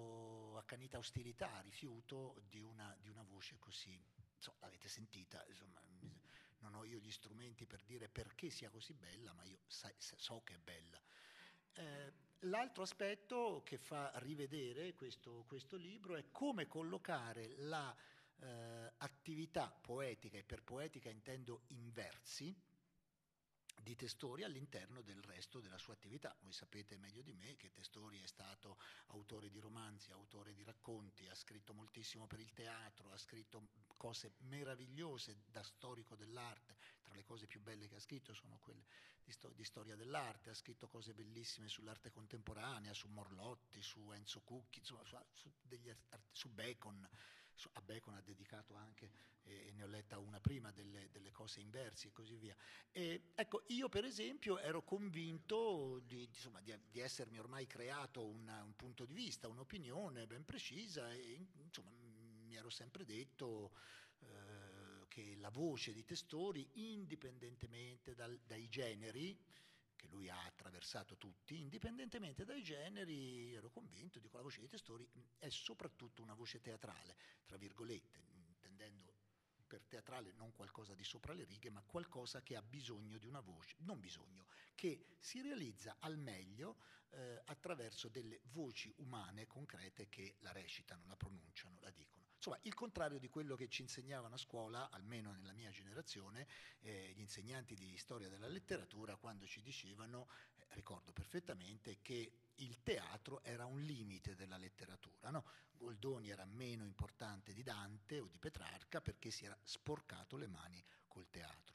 ostilità, rifiuto di una voce così, insomma, l'avete sentita, insomma, non ho io gli strumenti per dire perché sia così bella, ma io so che è bella. L'altro aspetto che fa rivedere questo libro è come collocare la attività poetica, e per poetica intendo in versi, di Testori all'interno del resto della sua attività. Voi sapete meglio di me che Testori è stato autore di romanzi, autore di racconti, ha scritto moltissimo per il teatro, ha scritto cose meravigliose da storico dell'arte. Tra le cose più belle che ha scritto sono quelle di storia dell'arte, ha scritto cose bellissime sull'arte contemporanea, su Morlotti, su Enzo Cucchi, insomma, su Bacon. A Bacon ha dedicato anche, ne ho letta una prima, delle cose in versi e così via. E, ecco, io per esempio ero convinto di essermi ormai creato un punto di vista, un'opinione ben precisa e insomma mi ero sempre detto che la voce di Testori, indipendentemente dai generi, che lui ha attraversato tutti, indipendentemente dai generi, ero convinto, dico, la voce di Testori è soprattutto una voce teatrale, tra virgolette, intendendo per teatrale non qualcosa di sopra le righe, ma qualcosa che ha bisogno di una voce, non bisogno, che si realizza al meglio attraverso delle voci umane concrete che la recitano, la pronunciano, la dicono. Insomma, il contrario di quello che ci insegnavano a scuola, almeno nella mia generazione, gli insegnanti di storia della letteratura, quando ci dicevano, ricordo perfettamente, che il teatro era un limite della letteratura, no? Goldoni era meno importante di Dante o di Petrarca perché si era sporcato le mani col teatro.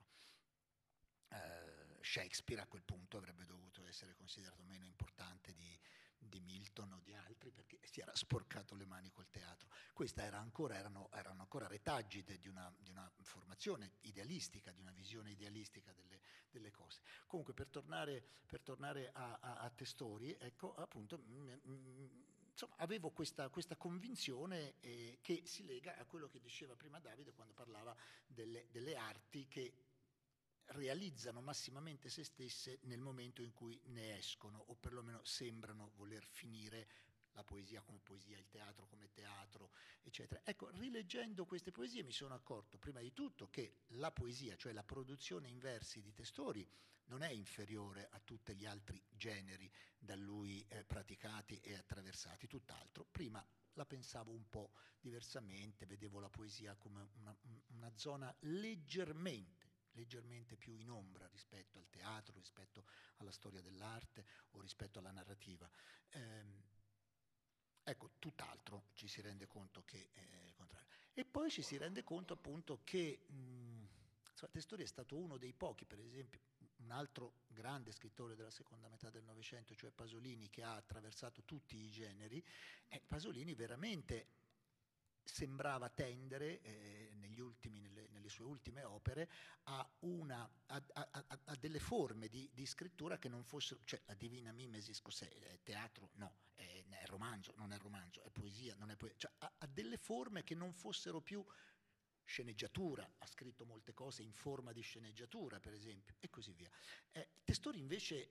Shakespeare a quel punto avrebbe dovuto essere considerato meno importante di Milton o di altri perché si era sporcato le mani col teatro. Questi erano ancora retaggi di una formazione idealistica, di una visione idealistica delle cose. Comunque per tornare a Testori, ecco appunto insomma, avevo questa convinzione che si lega a quello che diceva prima Davide quando parlava delle arti che realizzano massimamente se stesse nel momento in cui ne escono, o perlomeno sembrano voler finire la poesia come poesia, il teatro come teatro, eccetera. Ecco, rileggendo queste poesie mi sono accorto, prima di tutto, che la poesia, cioè la produzione in versi di Testori, non è inferiore a tutti gli altri generi da lui praticati e attraversati, tutt'altro. Prima la pensavo un po' diversamente, vedevo la poesia come una zona leggermente più in ombra rispetto al teatro, rispetto alla storia dell'arte o rispetto alla narrativa. Ecco, tutt'altro ci si rende conto che è il contrario. E poi ci si rende conto appunto che Testori è stato uno dei pochi, per esempio, un altro grande scrittore della seconda metà del Novecento, cioè Pasolini, che ha attraversato tutti i generi, e Pasolini veramente sembrava tendere nelle sue ultime opere a delle forme di scrittura che non fossero, cioè la Divina Mimesis cos'è? È teatro? No. È romanzo? Non è romanzo. È poesia? Non è poesia. Cioè a delle forme che non fossero più sceneggiatura, ha scritto molte cose in forma di sceneggiatura, per esempio, e così via. Testori invece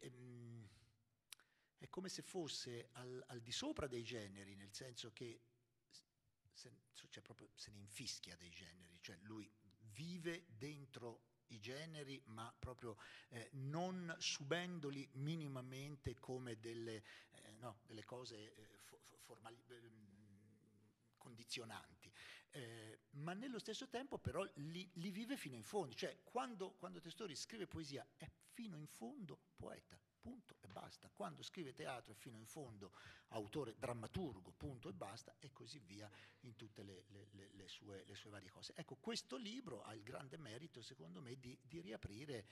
è come se fosse al di sopra dei generi, nel senso che proprio se ne infischia dei generi, cioè lui vive dentro i generi ma proprio non subendoli minimamente come delle cose formali, condizionanti, ma nello stesso tempo però li vive fino in fondo, cioè quando Testori scrive poesia è fino in fondo poeta, punto e basta. Quando scrive teatro è fino in fondo autore, drammaturgo, punto e basta, e così via in tutte le sue varie cose. Ecco, questo libro ha il grande merito, secondo me, di riaprire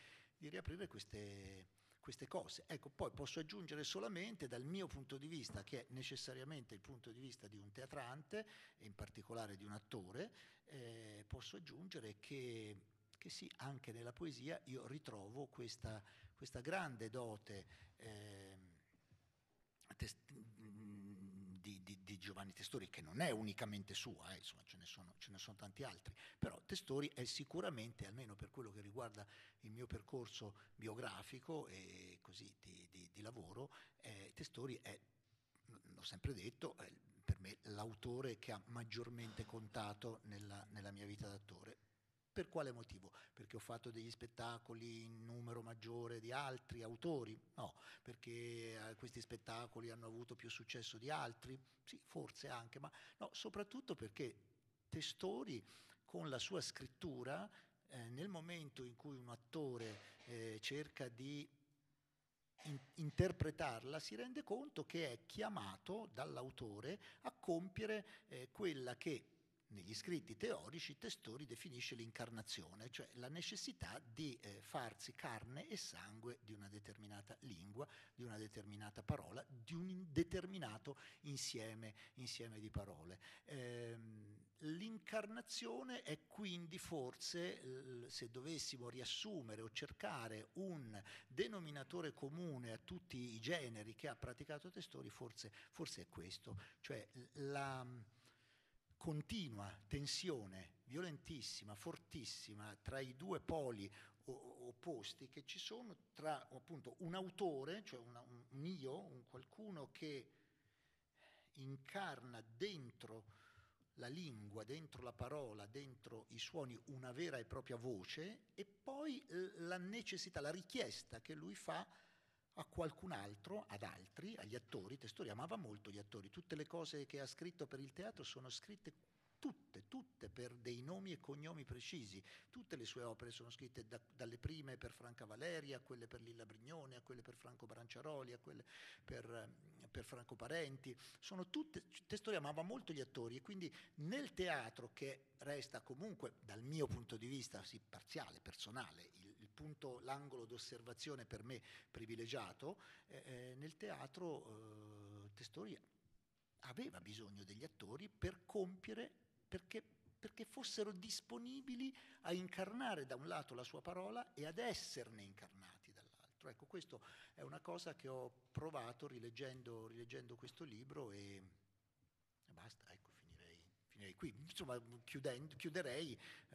queste cose. Ecco, poi posso aggiungere solamente dal mio punto di vista, che è necessariamente il punto di vista di un teatrante, e in particolare di un attore, posso aggiungere che sì, anche nella poesia io ritrovo questa grande dote di Giovanni Testori, che non è unicamente sua, insomma ce ne sono tanti altri, però Testori è sicuramente, almeno per quello che riguarda il mio percorso biografico e così di lavoro, Testori è, l'ho sempre detto, per me l'autore che ha maggiormente contato nella mia vita d'attore. Per quale motivo? Perché ho fatto degli spettacoli in numero maggiore di altri autori? No. Perché questi spettacoli hanno avuto più successo di altri? Sì, forse anche, ma no, soprattutto perché Testori con la sua scrittura nel momento in cui un attore cerca di interpretarla, si rende conto che è chiamato dall'autore a compiere quella che negli scritti teorici Testori definisce l'incarnazione, cioè la necessità di farsi carne e sangue di una determinata lingua, di una determinata parola, di un determinato insieme di parole. L'incarnazione è quindi forse, se dovessimo riassumere o cercare un denominatore comune a tutti i generi che ha praticato Testori, forse è questo, cioè la continua tensione violentissima, fortissima tra i due poli opposti che ci sono, tra appunto un autore, cioè un io, un qualcuno che incarna dentro la lingua, dentro la parola, dentro i suoni una vera e propria voce, e poi la necessità, la richiesta che lui fa a qualcun altro, ad altri, agli attori. Testori amava molto gli attori, tutte le cose che ha scritto per il teatro sono scritte tutte per dei nomi e cognomi precisi. Tutte le sue opere sono scritte dalle prime per Franca Valeria, a quelle per Lilla Brignone, a quelle per Franco Branciaroli, a quelle per Franco Parenti. Sono tutte. Testori amava molto gli attori, e quindi nel teatro, che resta comunque dal mio punto di vista parziale, personale, il punto, l'angolo d'osservazione per me privilegiato, nel teatro Testori aveva bisogno degli attori per compiere, perché fossero disponibili a incarnare da un lato la sua parola e ad esserne incarnati dall'altro. Ecco, questo è una cosa che ho provato rileggendo questo libro, e basta, ecco, finirei qui. Insomma, chiuderei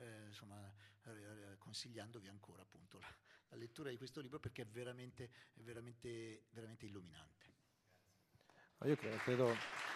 consigliandovi ancora appunto la lettura di questo libro, perché è veramente illuminante. Io credo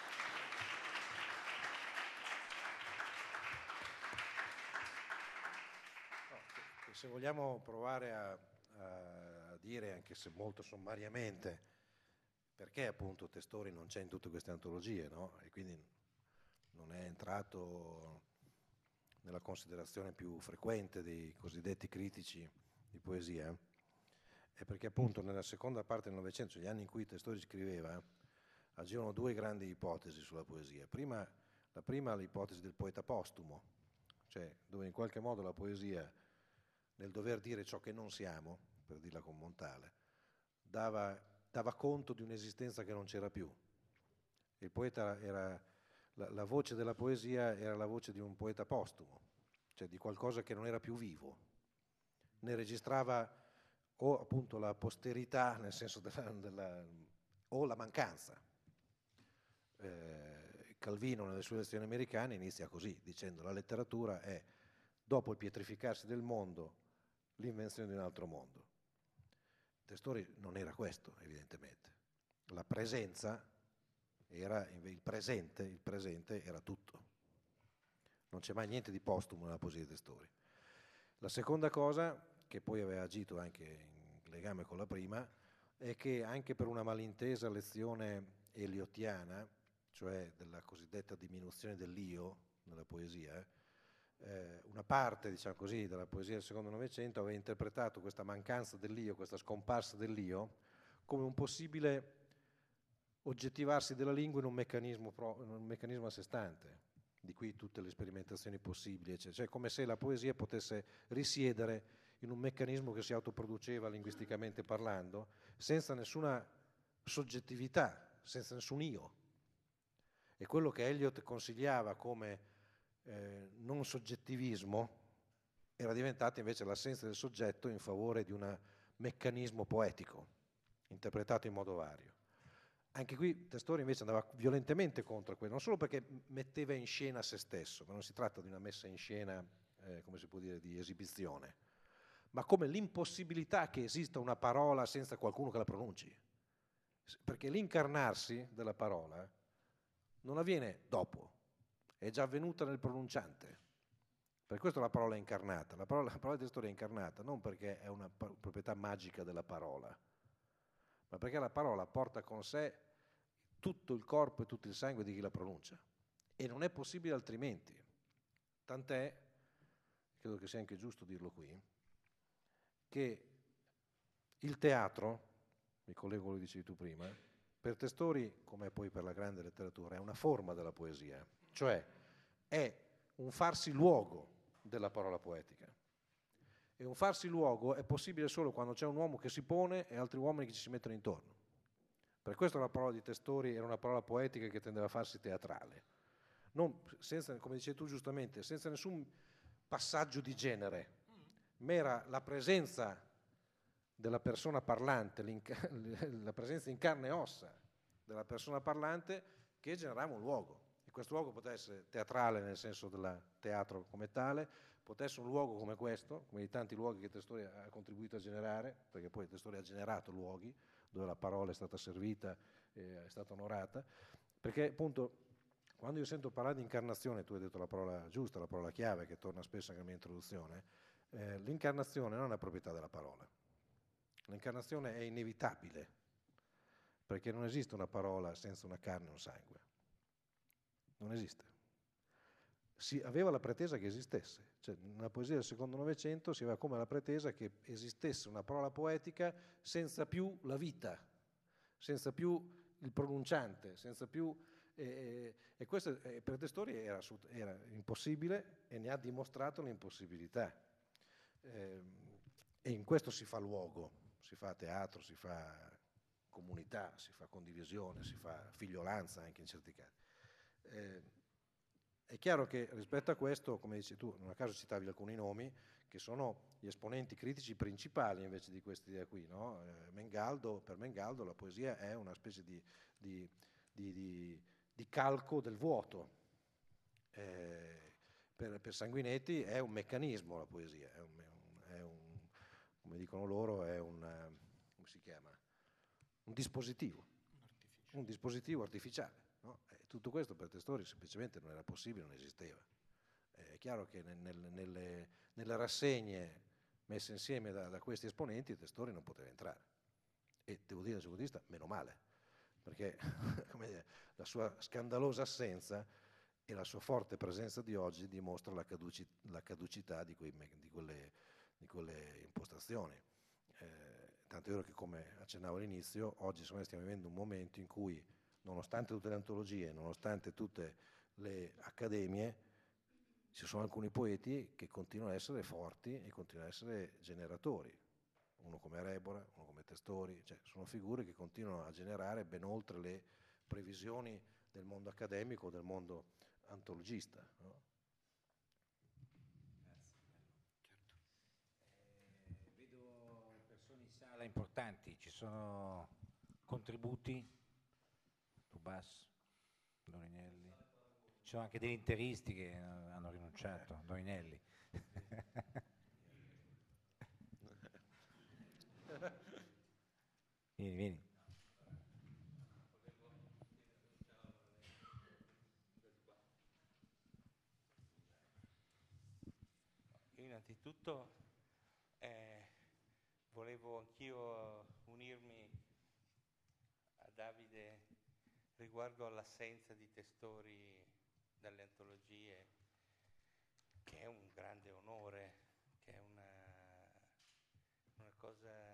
che se vogliamo provare a dire, anche se molto sommariamente, perché appunto Testori non c'è in tutte queste antologie, no? E quindi non è entrato nella considerazione più frequente dei cosiddetti critici di poesia, è perché appunto nella seconda parte del Novecento, gli anni in cui Testori scriveva, agivano due grandi ipotesi sulla poesia. La prima l'ipotesi del poeta postumo, cioè dove in qualche modo la poesia, nel dover dire ciò che non siamo, per dirla con Montale, dava conto di un'esistenza che non c'era più. Il poeta era, la voce della poesia era la voce di un poeta postumo, cioè di qualcosa che non era più vivo, ne registrava o appunto la posterità, nel senso o la mancanza. Calvino nelle sue lezioni americane inizia così, dicendo: la letteratura è, dopo il pietrificarsi del mondo, l'invenzione di un altro mondo. Testori non era questo, evidentemente. La presenza era il presente era tutto. Non c'è mai niente di postumo nella poesia di Testori. La seconda cosa, che poi aveva agito anche in legame con la prima, è che anche per una malintesa lezione eliotiana, cioè della cosiddetta diminuzione dell'io nella poesia, una parte, diciamo così, della poesia del secondo Novecento aveva interpretato questa mancanza dell'io, questa scomparsa dell'io, come un possibile oggettivarsi della lingua in un meccanismo a sé stante, di qui tutte le sperimentazioni possibili, eccetera. Cioè come se la poesia potesse risiedere in un meccanismo che si autoproduceva linguisticamente parlando, senza nessuna soggettività, senza nessun io. E quello che Eliot consigliava come non soggettivismo era diventato invece l'assenza del soggetto in favore di un meccanismo poetico, interpretato in modo vario. Anche qui Testori invece andava violentemente contro quello, non solo perché metteva in scena se stesso, ma non si tratta di una messa in scena, come si può dire, di esibizione, ma come l'impossibilità che esista una parola senza qualcuno che la pronunci. Perché l'incarnarsi della parola non avviene dopo, è già avvenuta nel pronunciante. Per questo la parola è incarnata. La parola di Testori è incarnata non perché è una proprietà magica della parola, ma perché la parola porta con sé tutto il corpo e tutto il sangue di chi la pronuncia. E non è possibile altrimenti. Tant'è credo che sia anche giusto dirlo qui, che il teatro, mi collego a quello che dicevi tu prima, per Testori, come poi per la grande letteratura, è una forma della poesia, cioè è un farsi luogo della parola poetica. E un farsi luogo è possibile solo quando c'è un uomo che si pone e altri uomini che ci si mettono intorno. Per questo la parola di Testori era una parola poetica che tendeva a farsi teatrale. Non, senza, come dicevi tu giustamente, senza nessun passaggio di genere, ma era la presenza della persona parlante, la presenza in carne e ossa della persona parlante che generava un luogo. E questo luogo poteva essere teatrale nel senso del teatro come tale, poteva essere un luogo come questo, come di tanti luoghi che Testori ha contribuito a generare, perché poi Testori ha generato luoghi dove la parola è stata servita, è stata onorata, perché appunto quando io sento parlare di incarnazione, tu hai detto la parola giusta, la parola chiave che torna spesso anche nella mia introduzione, l'incarnazione non è una proprietà della parola. L'incarnazione è inevitabile, perché non esiste una parola senza una carne e un sangue. Non esiste. Si aveva la pretesa che esistesse, cioè nella poesia del secondo Novecento si aveva come la pretesa che esistesse una parola poetica senza più la vita, senza più il pronunciante, senza più... e questo per Testori era impossibile e ne ha dimostrato l'impossibilità. E in questo si fa luogo, si fa teatro, si fa comunità, si fa condivisione, si fa figliolanza anche in certi casi. È chiaro che rispetto a questo, come dici tu, non a caso citavi alcuni nomi, che sono gli esponenti critici principali invece di questa idea qui, no? Per Mengaldo la poesia è una specie di calco del vuoto. Per Sanguinetti è un meccanismo la poesia, come dicono loro, è come si chiama? Un dispositivo artificiale. No? Tutto questo per Testori semplicemente non era possibile, non esisteva. È chiaro che nelle rassegne messe insieme da questi esponenti Testori non poteva entrare. E devo dire dal suo punto di vista, meno male, perché come dire, la sua scandalosa assenza e la sua forte presenza di oggi dimostra la caducità di quelle impostazioni. Tanto è vero che, come accennavo all'inizio, oggi stiamo vivendo un momento in cui, nonostante tutte le antologie, nonostante tutte le accademie, ci sono alcuni poeti che continuano a essere forti e continuano a essere generatori. Uno come Rebora, uno come Testori, cioè sono figure che continuano a generare ben oltre le previsioni del mondo accademico o del mondo antologista. No? Vedo persone in sala importanti, ci sono contributi, Tubas, Dorinelli, ci sono anche degli interisti che hanno rinunciato, Dorinelli. Vieni. Io innanzitutto volevo anch'io unirmi a Davide riguardo all'assenza di Testori dalle antologie, che è un grande onore, che è una cosa,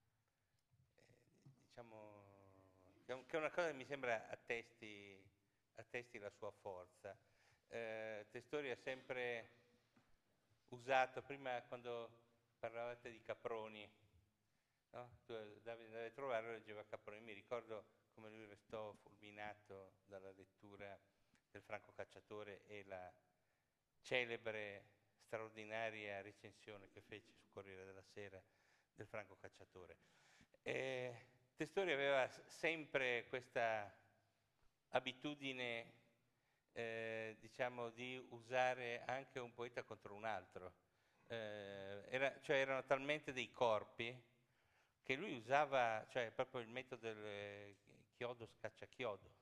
diciamo, che è una cosa che mi sembra attesti la sua forza. Testori ha sempre usato, prima quando parlavate di Caproni, no? Davide andava a trovarlo e leggeva Caproni, mi ricordo come lui restò fulminato dalla lettura del Franco Cacciatore e la celebre, straordinaria recensione che fece sul Corriere della Sera del Franco Cacciatore. Testori aveva sempre questa abitudine, diciamo, di usare anche un poeta contro un altro. Erano talmente dei corpi che lui usava, cioè proprio il metodo del chiodo scaccia chiodo.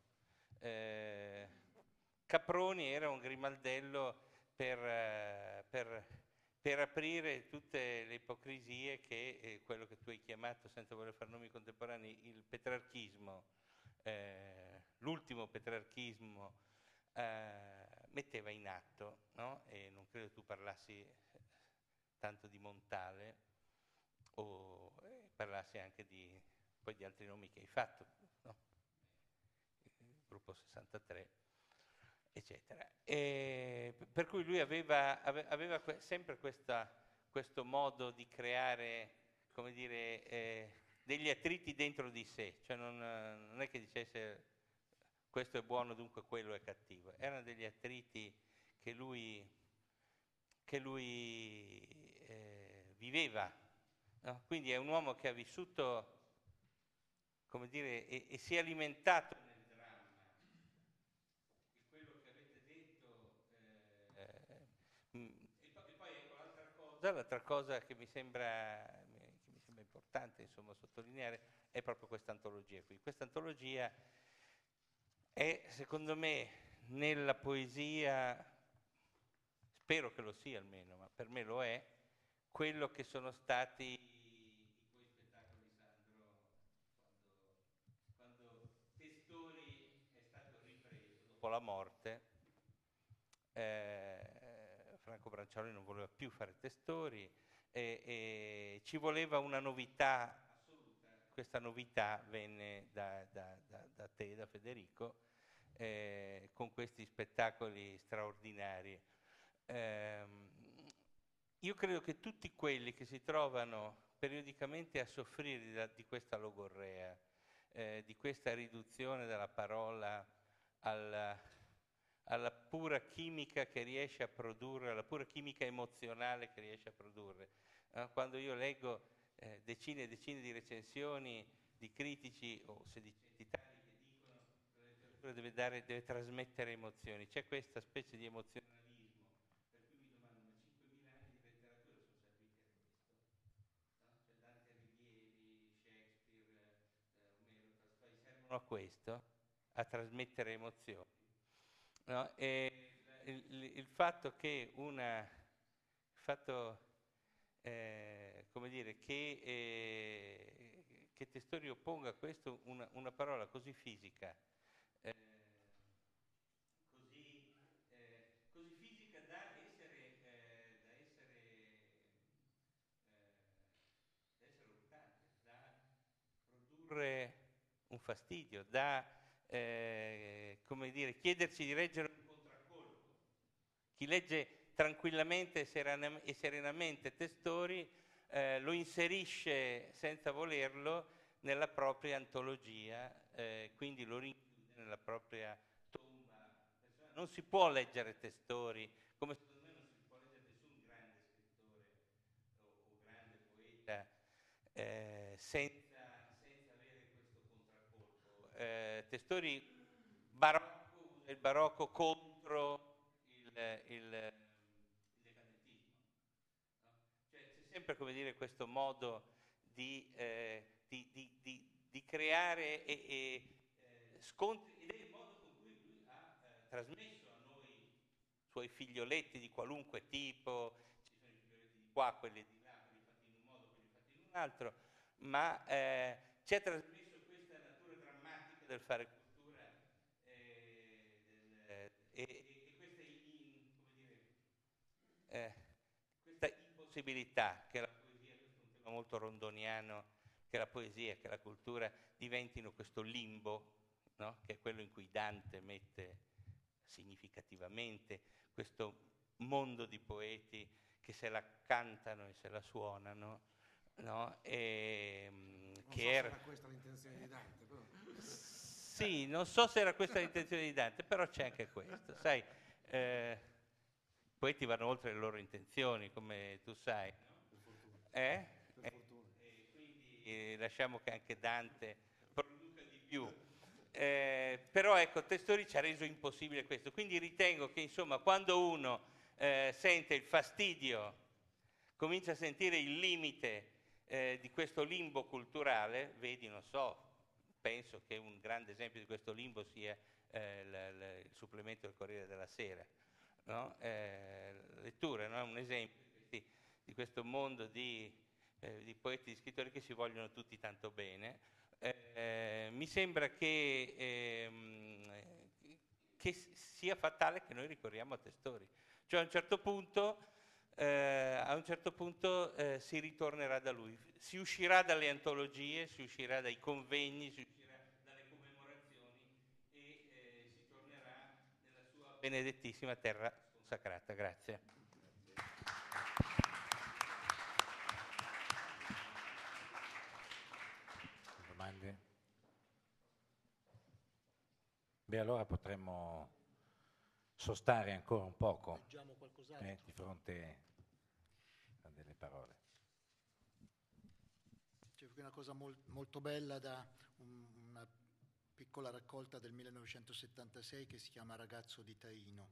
Caproni era un grimaldello per aprire tutte le ipocrisie che quello che tu hai chiamato, senza voler fare nomi contemporanei, il petrarchismo, l'ultimo petrarchismo, metteva in atto, no? E non credo tu parlassi tanto di Montale, o parlassi anche poi di altri nomi che hai fatto, no? Il gruppo 63, eccetera. E per cui lui aveva sempre questo modo di creare, come dire, degli attriti dentro di sé, cioè non è che dicesse questo è buono dunque quello è cattivo, erano degli attriti che lui viveva, no? Quindi è un uomo che ha vissuto, come dire, e si è alimentato nel dramma. E quello che avete detto, e poi ecco l'altra cosa che mi sembra importante, insomma, sottolineare è proprio questa antologia qui. Questa antologia è, secondo me, nella poesia, spero che lo sia almeno, ma per me lo è, quello che sono stati i tuoi spettacoli, Sandro, quando Testori è stato ripreso dopo la morte. Franco Brancioli non voleva più fare Testori e ci voleva una novità assoluta. Questa novità venne da te, da Federico, con questi spettacoli straordinari. Io credo che tutti quelli che si trovano periodicamente a soffrire di questa logorrea, di questa riduzione della parola alla pura chimica che riesce a produrre, alla pura chimica emozionale che riesce a produrre. Quando io leggo decine e decine di recensioni di critici o sedicenti tali che dicono che la letteratura deve trasmettere emozioni, c'è questa specie di emozionalismo, per cui mi domando, ma 5.000 anni di letteratura sono serviti a questo? No? Cioè Dante Alighieri, Shakespeare, Omero, Tolstoi servono a questo, a trasmettere emozioni. No? E il fatto che come dire, che Testori opponga a questo una parola così fisica, così fisica da essere urtante, da produrre un fastidio, da come dire, chiederci di leggere un contraccolpo. Chi legge tranquillamente e serenamente Testori lo inserisce senza volerlo nella propria antologia, quindi lo rinchiude nella propria tomba personale. Non si può leggere Testori, come secondo me non si può leggere nessun grande scrittore o grande poeta senza avere questo contraccolpo. Testori usa il barocco contro il decadentismo, no? Cioè c'è sempre, come dire, questo modo di creare scontri, ed è il modo con cui lui ha trasmesso a noi suoi figlioletti di qualunque tipo. Ci sono i figlioletti di qua, quelli di là, quelli fatti in un modo, quelli fatti in un altro, ma ci ha trasmesso questa natura drammatica del fare cultura e questa, come dire, questa impossibilità che la poesia, questo è un tema molto rondoniano, che la poesia, che la cultura diventino questo limbo, no? Che è quello in cui Dante mette significativamente questo mondo di poeti che se la cantano e se la suonano, no? Non so se era questa l'intenzione di Dante, però. Sì, non so se era questa l'intenzione di Dante, però c'è anche questo, sai, i poeti vanno oltre le loro intenzioni, come tu sai, no? Per fortuna. Quindi lasciamo che anche Dante produca di più. Però ecco, Testori ci ha reso impossibile questo, quindi ritengo che insomma quando uno sente il fastidio, comincia a sentire il limite di questo limbo culturale, vedi, non so, penso che un grande esempio di questo limbo sia il supplemento del Corriere della Sera, no? Letture, no? Un esempio di questo mondo di poeti e di scrittori che si vogliono tutti tanto bene. Mi sembra che sia fatale che noi ricorriamo a Testori. Cioè a un certo punto a un certo punto si ritornerà da lui, si uscirà dalle antologie, si uscirà dai convegni, si uscirà dalle commemorazioni e si tornerà nella sua benedettissima terra consacrata. Grazie. Domande? Beh, allora potremmo sostare ancora un poco Leggiamo qualcos'altro. di fronte a delle parole. C'è una cosa molto bella da una piccola raccolta del 1976 che si chiama Ragazzo di Taino.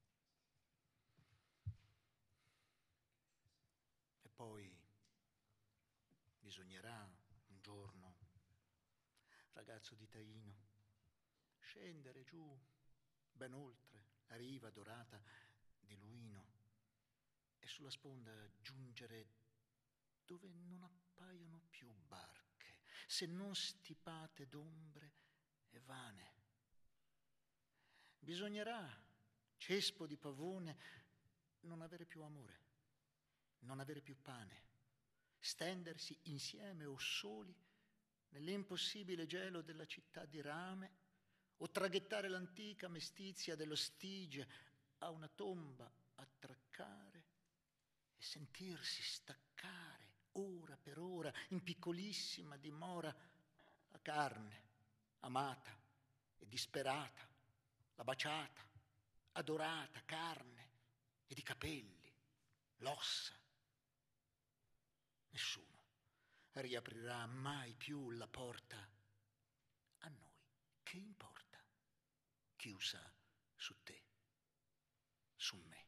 E poi bisognerà un giorno, ragazzo di Taino, scendere giù, ben oltre la riva dorata di Luino e sulla sponda giungere dove non appaiono più barche, se non stipate d'ombre e vane. Bisognerà, cespo di pavone, non avere più amore, non avere più pane, stendersi insieme o soli nell'impossibile gelo della città di rame o traghettare l'antica mestizia dello Stige a una tomba, attraccare e sentirsi staccare ora per ora in piccolissima dimora la carne amata e disperata, la baciata, adorata carne ed i capelli, l'ossa. Nessuno riaprirà mai più la porta a noi. Che importa? Chiusa su te, su me.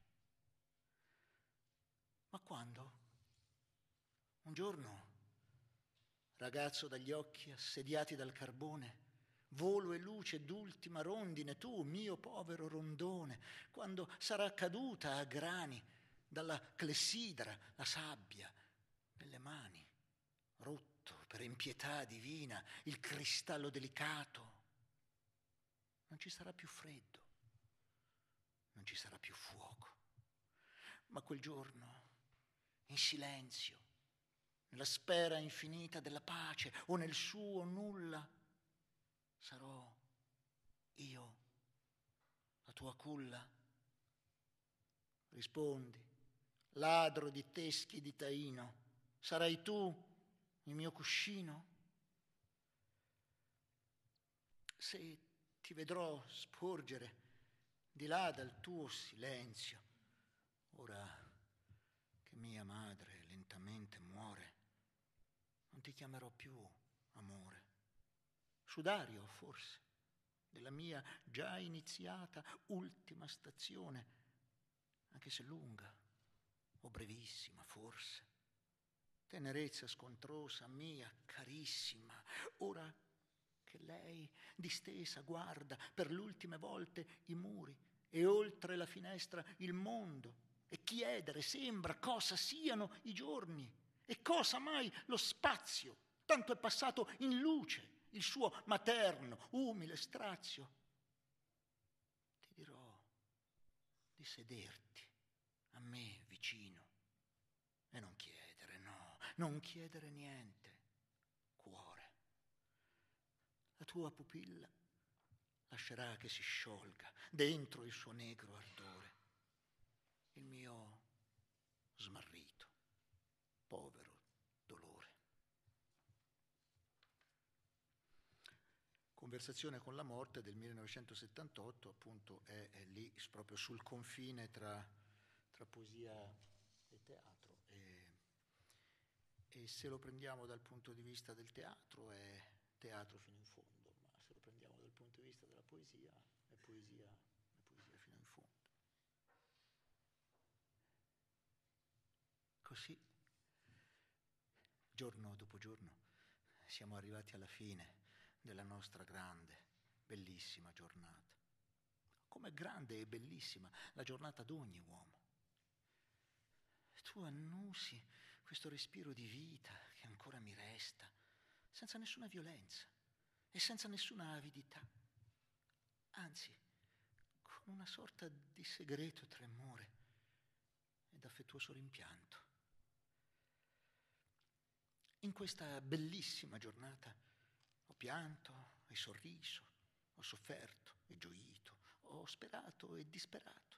Ma quando? Un giorno, ragazzo dagli occhi assediati dal carbone, volo e luce d'ultima rondine, tu, mio povero rondone, quando sarà caduta a grani dalla clessidra la sabbia nelle mani, rotto per impietà divina il cristallo delicato, non ci sarà più freddo, non ci sarà più fuoco, ma quel giorno, in silenzio, nella spera infinita della pace o nel suo nulla, sarò io, la tua culla? Rispondi, ladro di teschi di Taino, sarai tu il mio cuscino? Se ti vedrò sporgere di là dal tuo silenzio, ora che mia madre lentamente muore, non ti chiamerò più amore. Sudario, forse, della mia già iniziata ultima stazione, anche se lunga o brevissima, forse. Tenerezza scontrosa mia, carissima, ora che lei distesa guarda per l'ultime volte i muri e oltre la finestra il mondo e chiedere sembra cosa siano i giorni e cosa mai lo spazio, tanto è passato in luce il suo materno, umile strazio. Ti dirò di sederti a me vicino e non chiedere, no, non chiedere niente, cuore. La tua pupilla lascerà che si sciolga dentro il suo negro ardore, il mio smarrito, povero dolore. Conversazione con la morte del 1978, appunto, è lì proprio sul confine tra poesia e teatro. E se lo prendiamo dal punto di vista del teatro è teatro fino in fondo, ma se lo prendiamo dal punto di vista della poesia è poesia fino in fondo. Così, giorno dopo giorno, siamo arrivati alla fine della nostra grande, bellissima giornata. Com'è grande e bellissima la giornata d'ogni uomo. Tu annusi questo respiro di vita che ancora mi resta, senza nessuna violenza e senza nessuna avidità. Anzi, con una sorta di segreto tremore ed affettuoso rimpianto. In questa bellissima giornata ho pianto e sorriso, ho sofferto e gioito, ho sperato e disperato.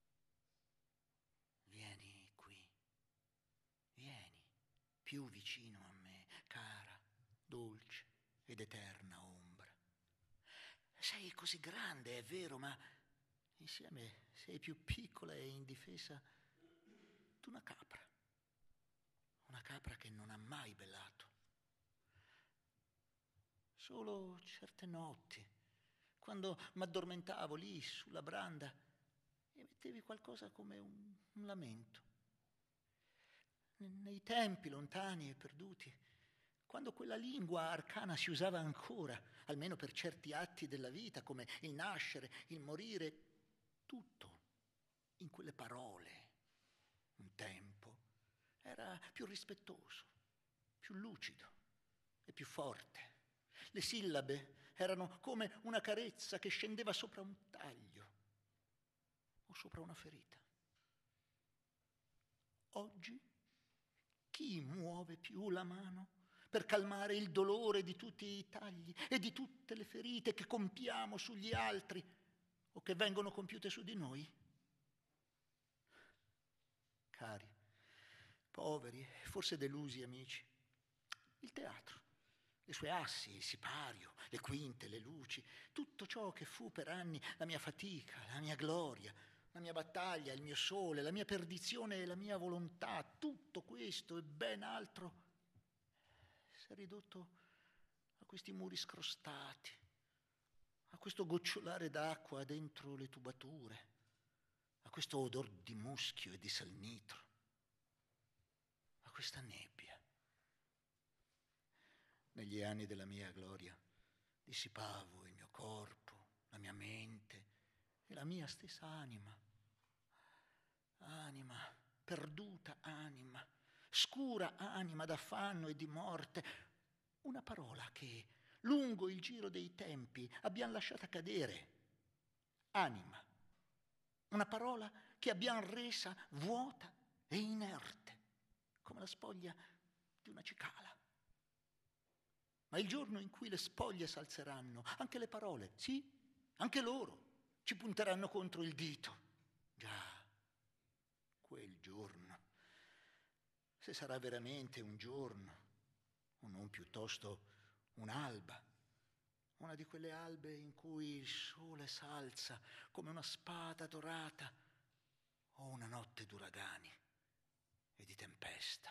Vieni qui, vieni più vicino a me, cara, dolce ed eterna ombra. Sei così grande, è vero, ma insieme sei più piccola e indifesa di una capra che non ha mai belato. Solo certe notti, quando m'addormentavo lì sulla branda, emettevi qualcosa come un lamento. Nei tempi lontani e perduti, quando quella lingua arcana si usava ancora, almeno per certi atti della vita, come il nascere, il morire, tutto in quelle parole, un tempo, era più rispettoso, più lucido e più forte. Le sillabe erano come una carezza che scendeva sopra un taglio o sopra una ferita. Oggi chi muove più la mano per calmare il dolore di tutti i tagli e di tutte le ferite che compiamo sugli altri o che vengono compiute su di noi? Cari, poveri, forse delusi amici, il teatro, le sue assi, il sipario, le quinte, le luci, tutto ciò che fu per anni la mia fatica, la mia gloria, la mia battaglia, il mio sole, la mia perdizione e la mia volontà, tutto questo e ben altro si è ridotto a questi muri scrostati, a questo gocciolare d'acqua dentro le tubature, a questo odor di muschio e di salnitro, a questa nebbia. Negli anni della mia gloria dissipavo il mio corpo, la mia mente e la mia stessa anima. Anima, perduta anima, scura anima d'affanno e di morte, una parola che lungo il giro dei tempi abbiamo lasciata cadere. Anima, una parola che abbiamo resa vuota e inerte, come la spoglia di una cicala. Ma il giorno in cui le spoglie s'alzeranno, anche le parole, sì, anche loro ci punteranno contro il dito. Già, quel giorno, se sarà veramente un giorno, o non piuttosto un'alba, una di quelle albe in cui il sole s'alza come una spada dorata, o una notte d'uragani e di tempesta.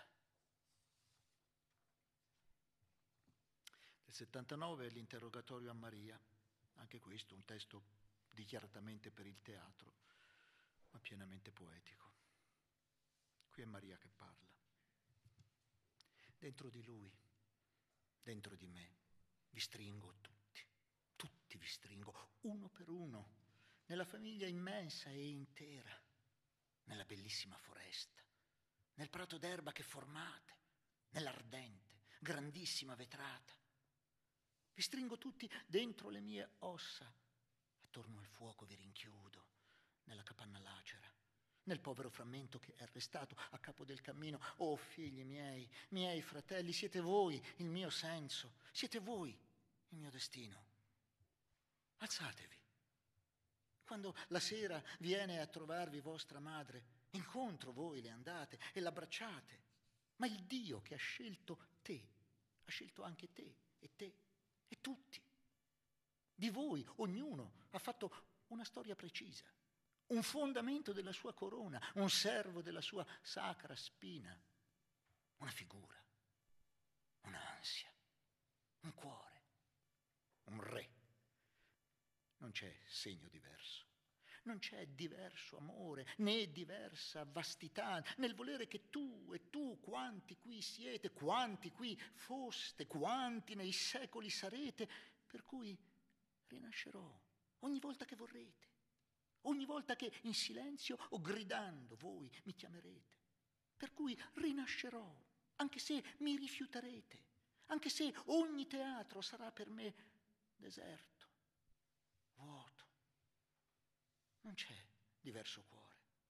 Del 79 l'interrogatorio a Maria, anche questo un testo dichiaratamente per il teatro, ma pienamente poetico. Qui è Maria che parla. Dentro di lui, dentro di me, vi stringo tutti vi stringo, uno per uno, nella famiglia immensa e intera, nella bellissima foresta, nel prato d'erba che formate, nell'ardente, grandissima vetrata. Vi stringo tutti dentro le mie ossa, attorno al fuoco vi rinchiudo, nella capanna lacera, nel povero frammento che è restato a capo del cammino. Oh figli miei fratelli, siete voi il mio senso, siete voi il mio destino. Alzatevi. Quando la sera viene a trovarvi vostra madre, incontro voi le andate e l'abbracciate. Ma il Dio che ha scelto te, ha scelto anche te e tutti. Di voi, ognuno, ha fatto una storia precisa, un fondamento della sua corona, un servo della sua sacra spina, una figura, un'ansia, un cuore, un re. Non c'è segno diverso, non c'è diverso amore, né diversa vastità nel volere che tu e tu, quanti qui siete, quanti qui foste, quanti nei secoli sarete, per cui rinascerò ogni volta che vorrete, ogni volta che in silenzio o gridando voi mi chiamerete, per cui rinascerò, anche se mi rifiuterete, anche se ogni teatro sarà per me deserto, vuoto. Non c'è diverso cuore,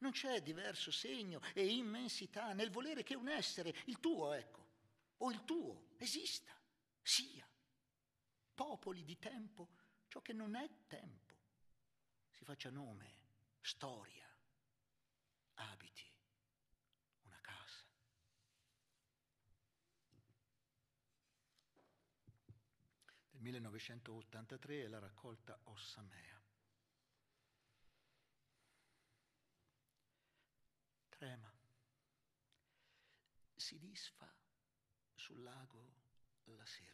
Non c'è diverso segno e immensità nel volere che un essere, il tuo, ecco, o il tuo, esista, sia. Popoli di tempo, ciò che non è tempo, si faccia nome, storia, abiti una casa. Del 1983 è la raccolta Ossamea. Trema, si disfa sul lago la sera.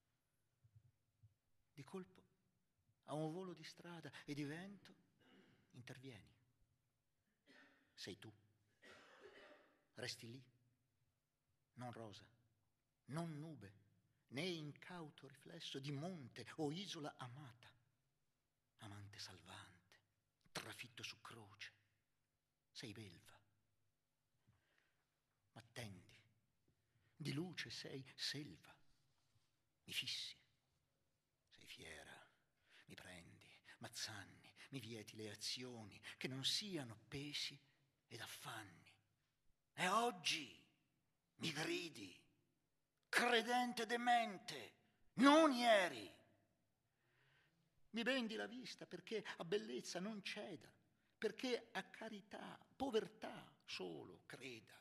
Di colpo, a un volo di strada e di vento, intervieni. Sei tu. Resti lì, non rosa, non nube, né incauto riflesso di monte o isola amata. Amante salvante, trafitto su croce. Sei belva. Ma tendi, di luce sei selva. Mi fissi. Sei fiera, mi prendi, m'azzanni, mi vieti le azioni che non siano pesi ed affanni. E oggi mi gridi, credente demente, non ieri. Mi bendi la vista perché a bellezza non ceda, perché a carità, povertà solo creda.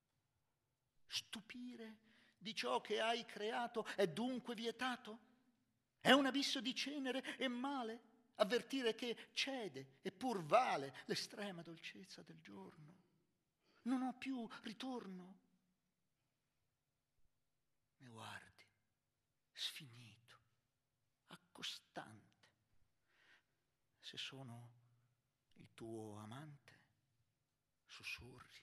Stupire di ciò che hai creato è dunque vietato? È un abisso di cenere e male avvertire che cede e pur vale l'estrema dolcezza del giorno. Non ho più ritorno. Mi guardi, sfinito, accostante. Se sono il tuo amante, sussurri.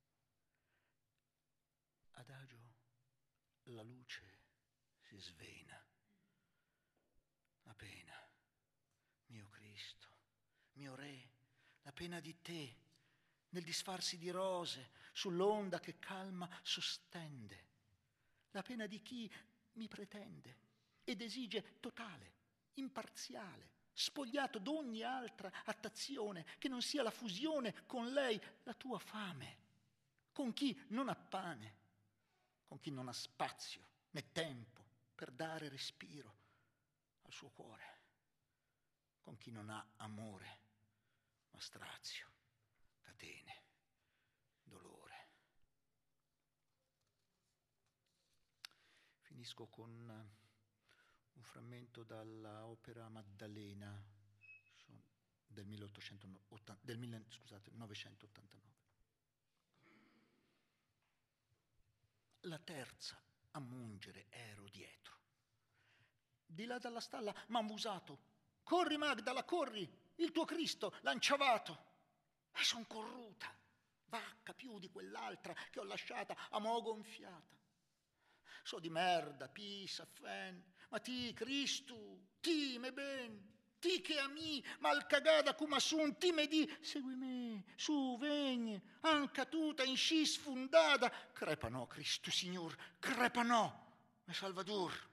Adagio la luce si svena. La pena, mio Cristo, mio Re, la pena di te, nel disfarsi di rose, sull'onda che calma sostende. La pena di chi mi pretende ed esige totale, imparziale, spogliato d'ogni altra attazione che non sia la fusione con lei, la tua fame, con chi non ha pane, con chi non ha spazio né tempo per dare respiro al suo cuore, con chi non ha amore, ma strazio, catene, dolore. Finisco con un frammento dalla opera Maddalena del 1989. La terza a mungere ero dietro. Di là dalla stalla m'han usato. Corri Magdala, corri, il tuo Cristo l'han ciavato. E son corruta, vacca più di quell'altra che ho lasciata a mo' gonfiata. So di merda, pisa, fen, ma ti, Cristo, ti me ben, ti che a mi, mal cagada come sun, ti me di, segui me, su, vegni, anca tuta in sci sfundada, crepa no, Cristo Signor, crepa no, me Salvador.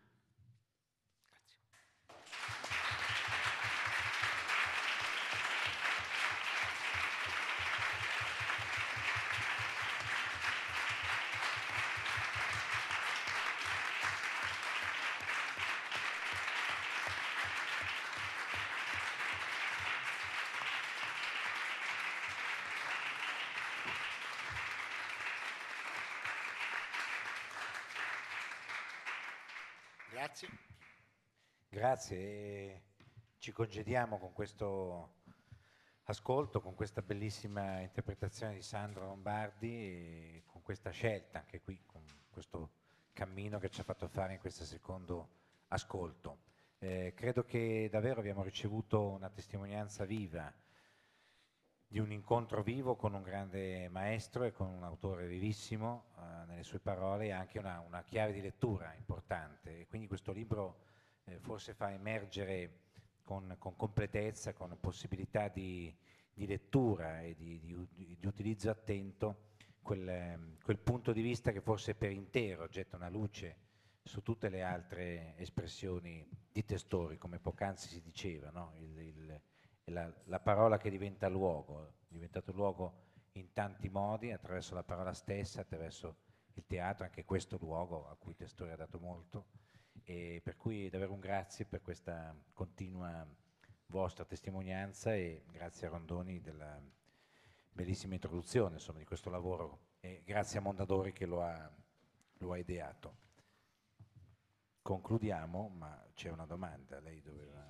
Grazie. Grazie, e ci congediamo con questo ascolto, con questa bellissima interpretazione di Sandro Lombardi e con questa scelta anche qui, con questo cammino che ci ha fatto fare in questo secondo ascolto. Credo che davvero abbiamo ricevuto una testimonianza viva di un incontro vivo con un grande maestro e con un autore vivissimo nelle sue parole, e anche una chiave di lettura importante. E quindi questo libro forse fa emergere con completezza, con possibilità di lettura e di utilizzo attento quel punto di vista che forse per intero getta una luce su tutte le altre espressioni di Testori, come poc'anzi si diceva, no? La parola che diventa luogo, è diventato luogo in tanti modi, attraverso la parola stessa, attraverso il teatro, anche questo luogo a cui Testori ha dato molto, e per cui davvero un grazie per questa continua vostra testimonianza, e grazie a Rondoni della bellissima introduzione, insomma, di questo lavoro, e grazie a Mondadori che lo ha ideato. Concludiamo, ma c'è una domanda, lei doveva...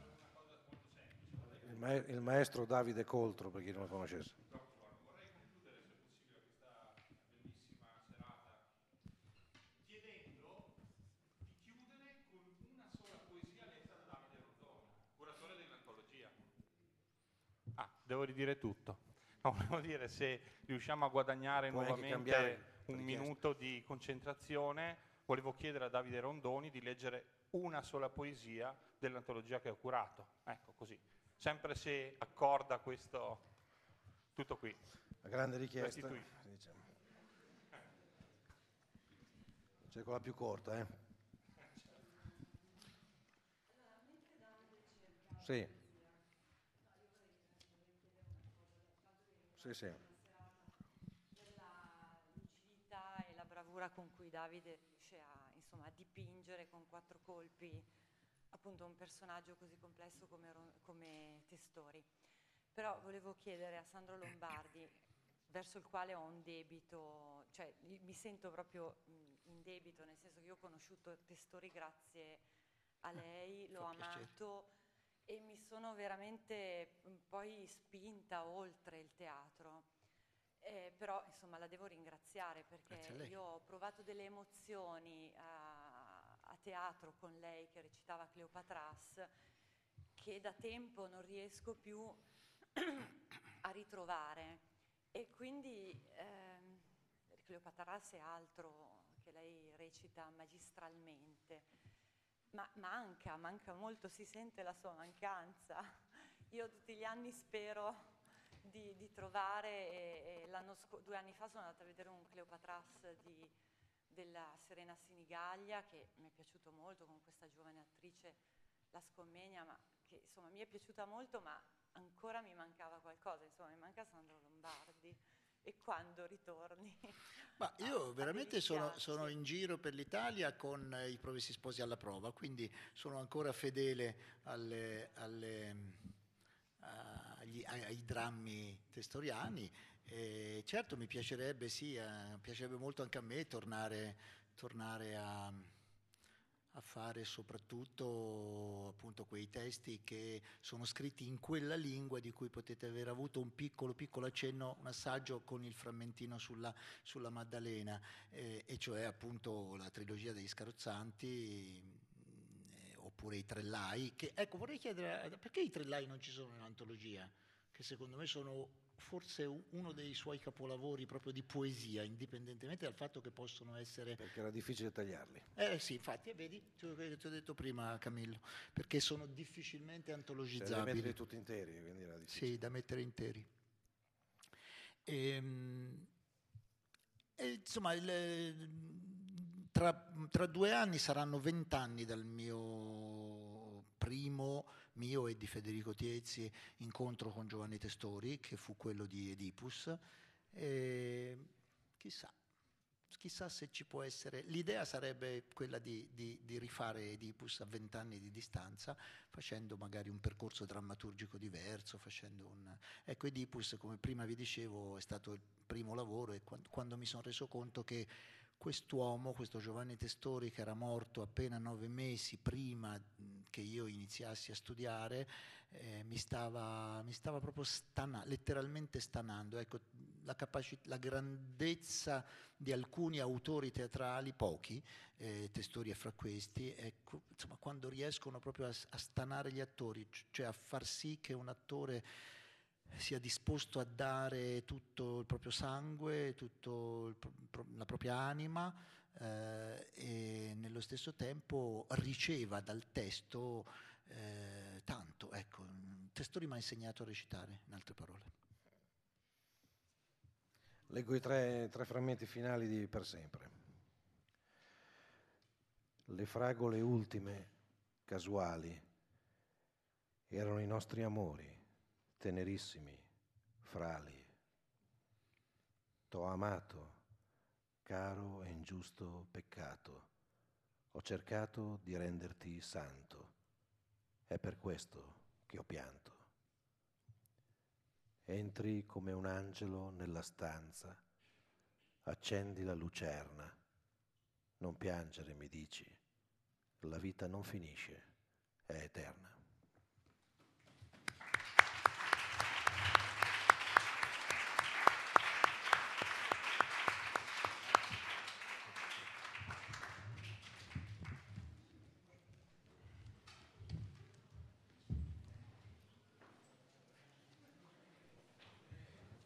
Il maestro Davide Coltro, per chi non lo conoscesse. Vorrei concludere, se possibile, questa bellissima serata chiedendo di chiudere con una sola poesia letta da Davide Rondoni, curatore dell'antologia. Devo ridire tutto. No, volevo dire, se riusciamo a guadagnare Puoi anche nuovamente cambiare un richiesta. minuto di concentrazione, volevo chiedere a Davide Rondoni di leggere una sola poesia dell'antologia che ho curato. Ecco, così. Sempre se accorda questo, tutto qui. La grande richiesta, Restituito. diciamo. C'è quella più corta, eh? Sì. Sì, sì. La lucidità e la bravura con cui Davide riesce a dipingere con 4 colpi appunto un personaggio così complesso come Testori. Però volevo chiedere a Sandro Lombardi, verso il quale ho un debito, cioè mi sento proprio in debito, nel senso che io ho conosciuto Testori grazie a lei, l'ho amato e mi sono veramente poi spinta oltre il teatro. Però insomma la devo ringraziare perché io ho provato delle emozioni a teatro con lei che recitava Cleopatras che da tempo non riesco più a ritrovare, e quindi Cleopatras è altro che lei recita magistralmente, ma manca molto, si sente la sua mancanza. Io tutti gli anni spero di trovare, e 2 anni fa sono andata a vedere un Cleopatras della Serena Sinigaglia che mi è piaciuto molto, con questa giovane attrice, la Scommegna, ma che insomma mi è piaciuta molto, ma ancora mi mancava qualcosa, insomma mi manca Sandro Lombardi. E quando ritorni? Ma io veramente sono in giro per l'Italia con i Provesi Sposi alla prova, quindi sono ancora fedele ai drammi testoriani. Certo mi piacerebbe, sì, piacerebbe molto anche a me tornare a fare soprattutto appunto quei testi che sono scritti in quella lingua di cui potete aver avuto un piccolo accenno, un assaggio con il frammentino sulla Maddalena, e cioè appunto la trilogia degli Scarozzanti, oppure i Trellai, che ecco vorrei chiedere perché i Trellai non ci sono in antologia, che secondo me sono forse uno dei suoi capolavori proprio di poesia, indipendentemente dal fatto che possono essere... Perché era difficile tagliarli. Sì, infatti, vedi, ti ho detto prima, Camillo, perché sono difficilmente antologizzabili. Da mettere tutti interi, quindi era difficile. Sì, da mettere interi. Insomma, tra 2 anni saranno 20 anni dal mio e di Federico Tiezzi incontro con Giovanni Testori, che fu quello di Oedipus. Chissà se ci può essere. L'idea sarebbe quella di rifare Oedipus a 20 anni di distanza, facendo magari un percorso drammaturgico diverso, Ecco, Oedipus, come prima vi dicevo, è stato il primo lavoro, e quando mi sono reso conto che quest'uomo, questo Giovanni Testori, che era morto appena 9 mesi prima che io iniziassi a studiare, mi stava proprio letteralmente stanando. Ecco, la grandezza di alcuni autori teatrali, pochi, Testori è fra questi, ecco, insomma, quando riescono proprio a stanare gli attori, cioè a far sì che un attore sia disposto a dare tutto il proprio sangue, tutto la propria anima, e nello stesso tempo riceva dal testo tanto. Ecco, Testori mi ha insegnato a recitare, in altre parole. Leggo i tre frammenti finali di Per sempre. Le fragole ultime, casuali, erano i nostri amori, tenerissimi, frali. t'ho amato, caro e ingiusto peccato, ho cercato di renderti santo, è per questo che ho pianto. Entri come un angelo nella stanza, accendi la lucerna, non piangere mi dici, la vita non finisce, è eterna.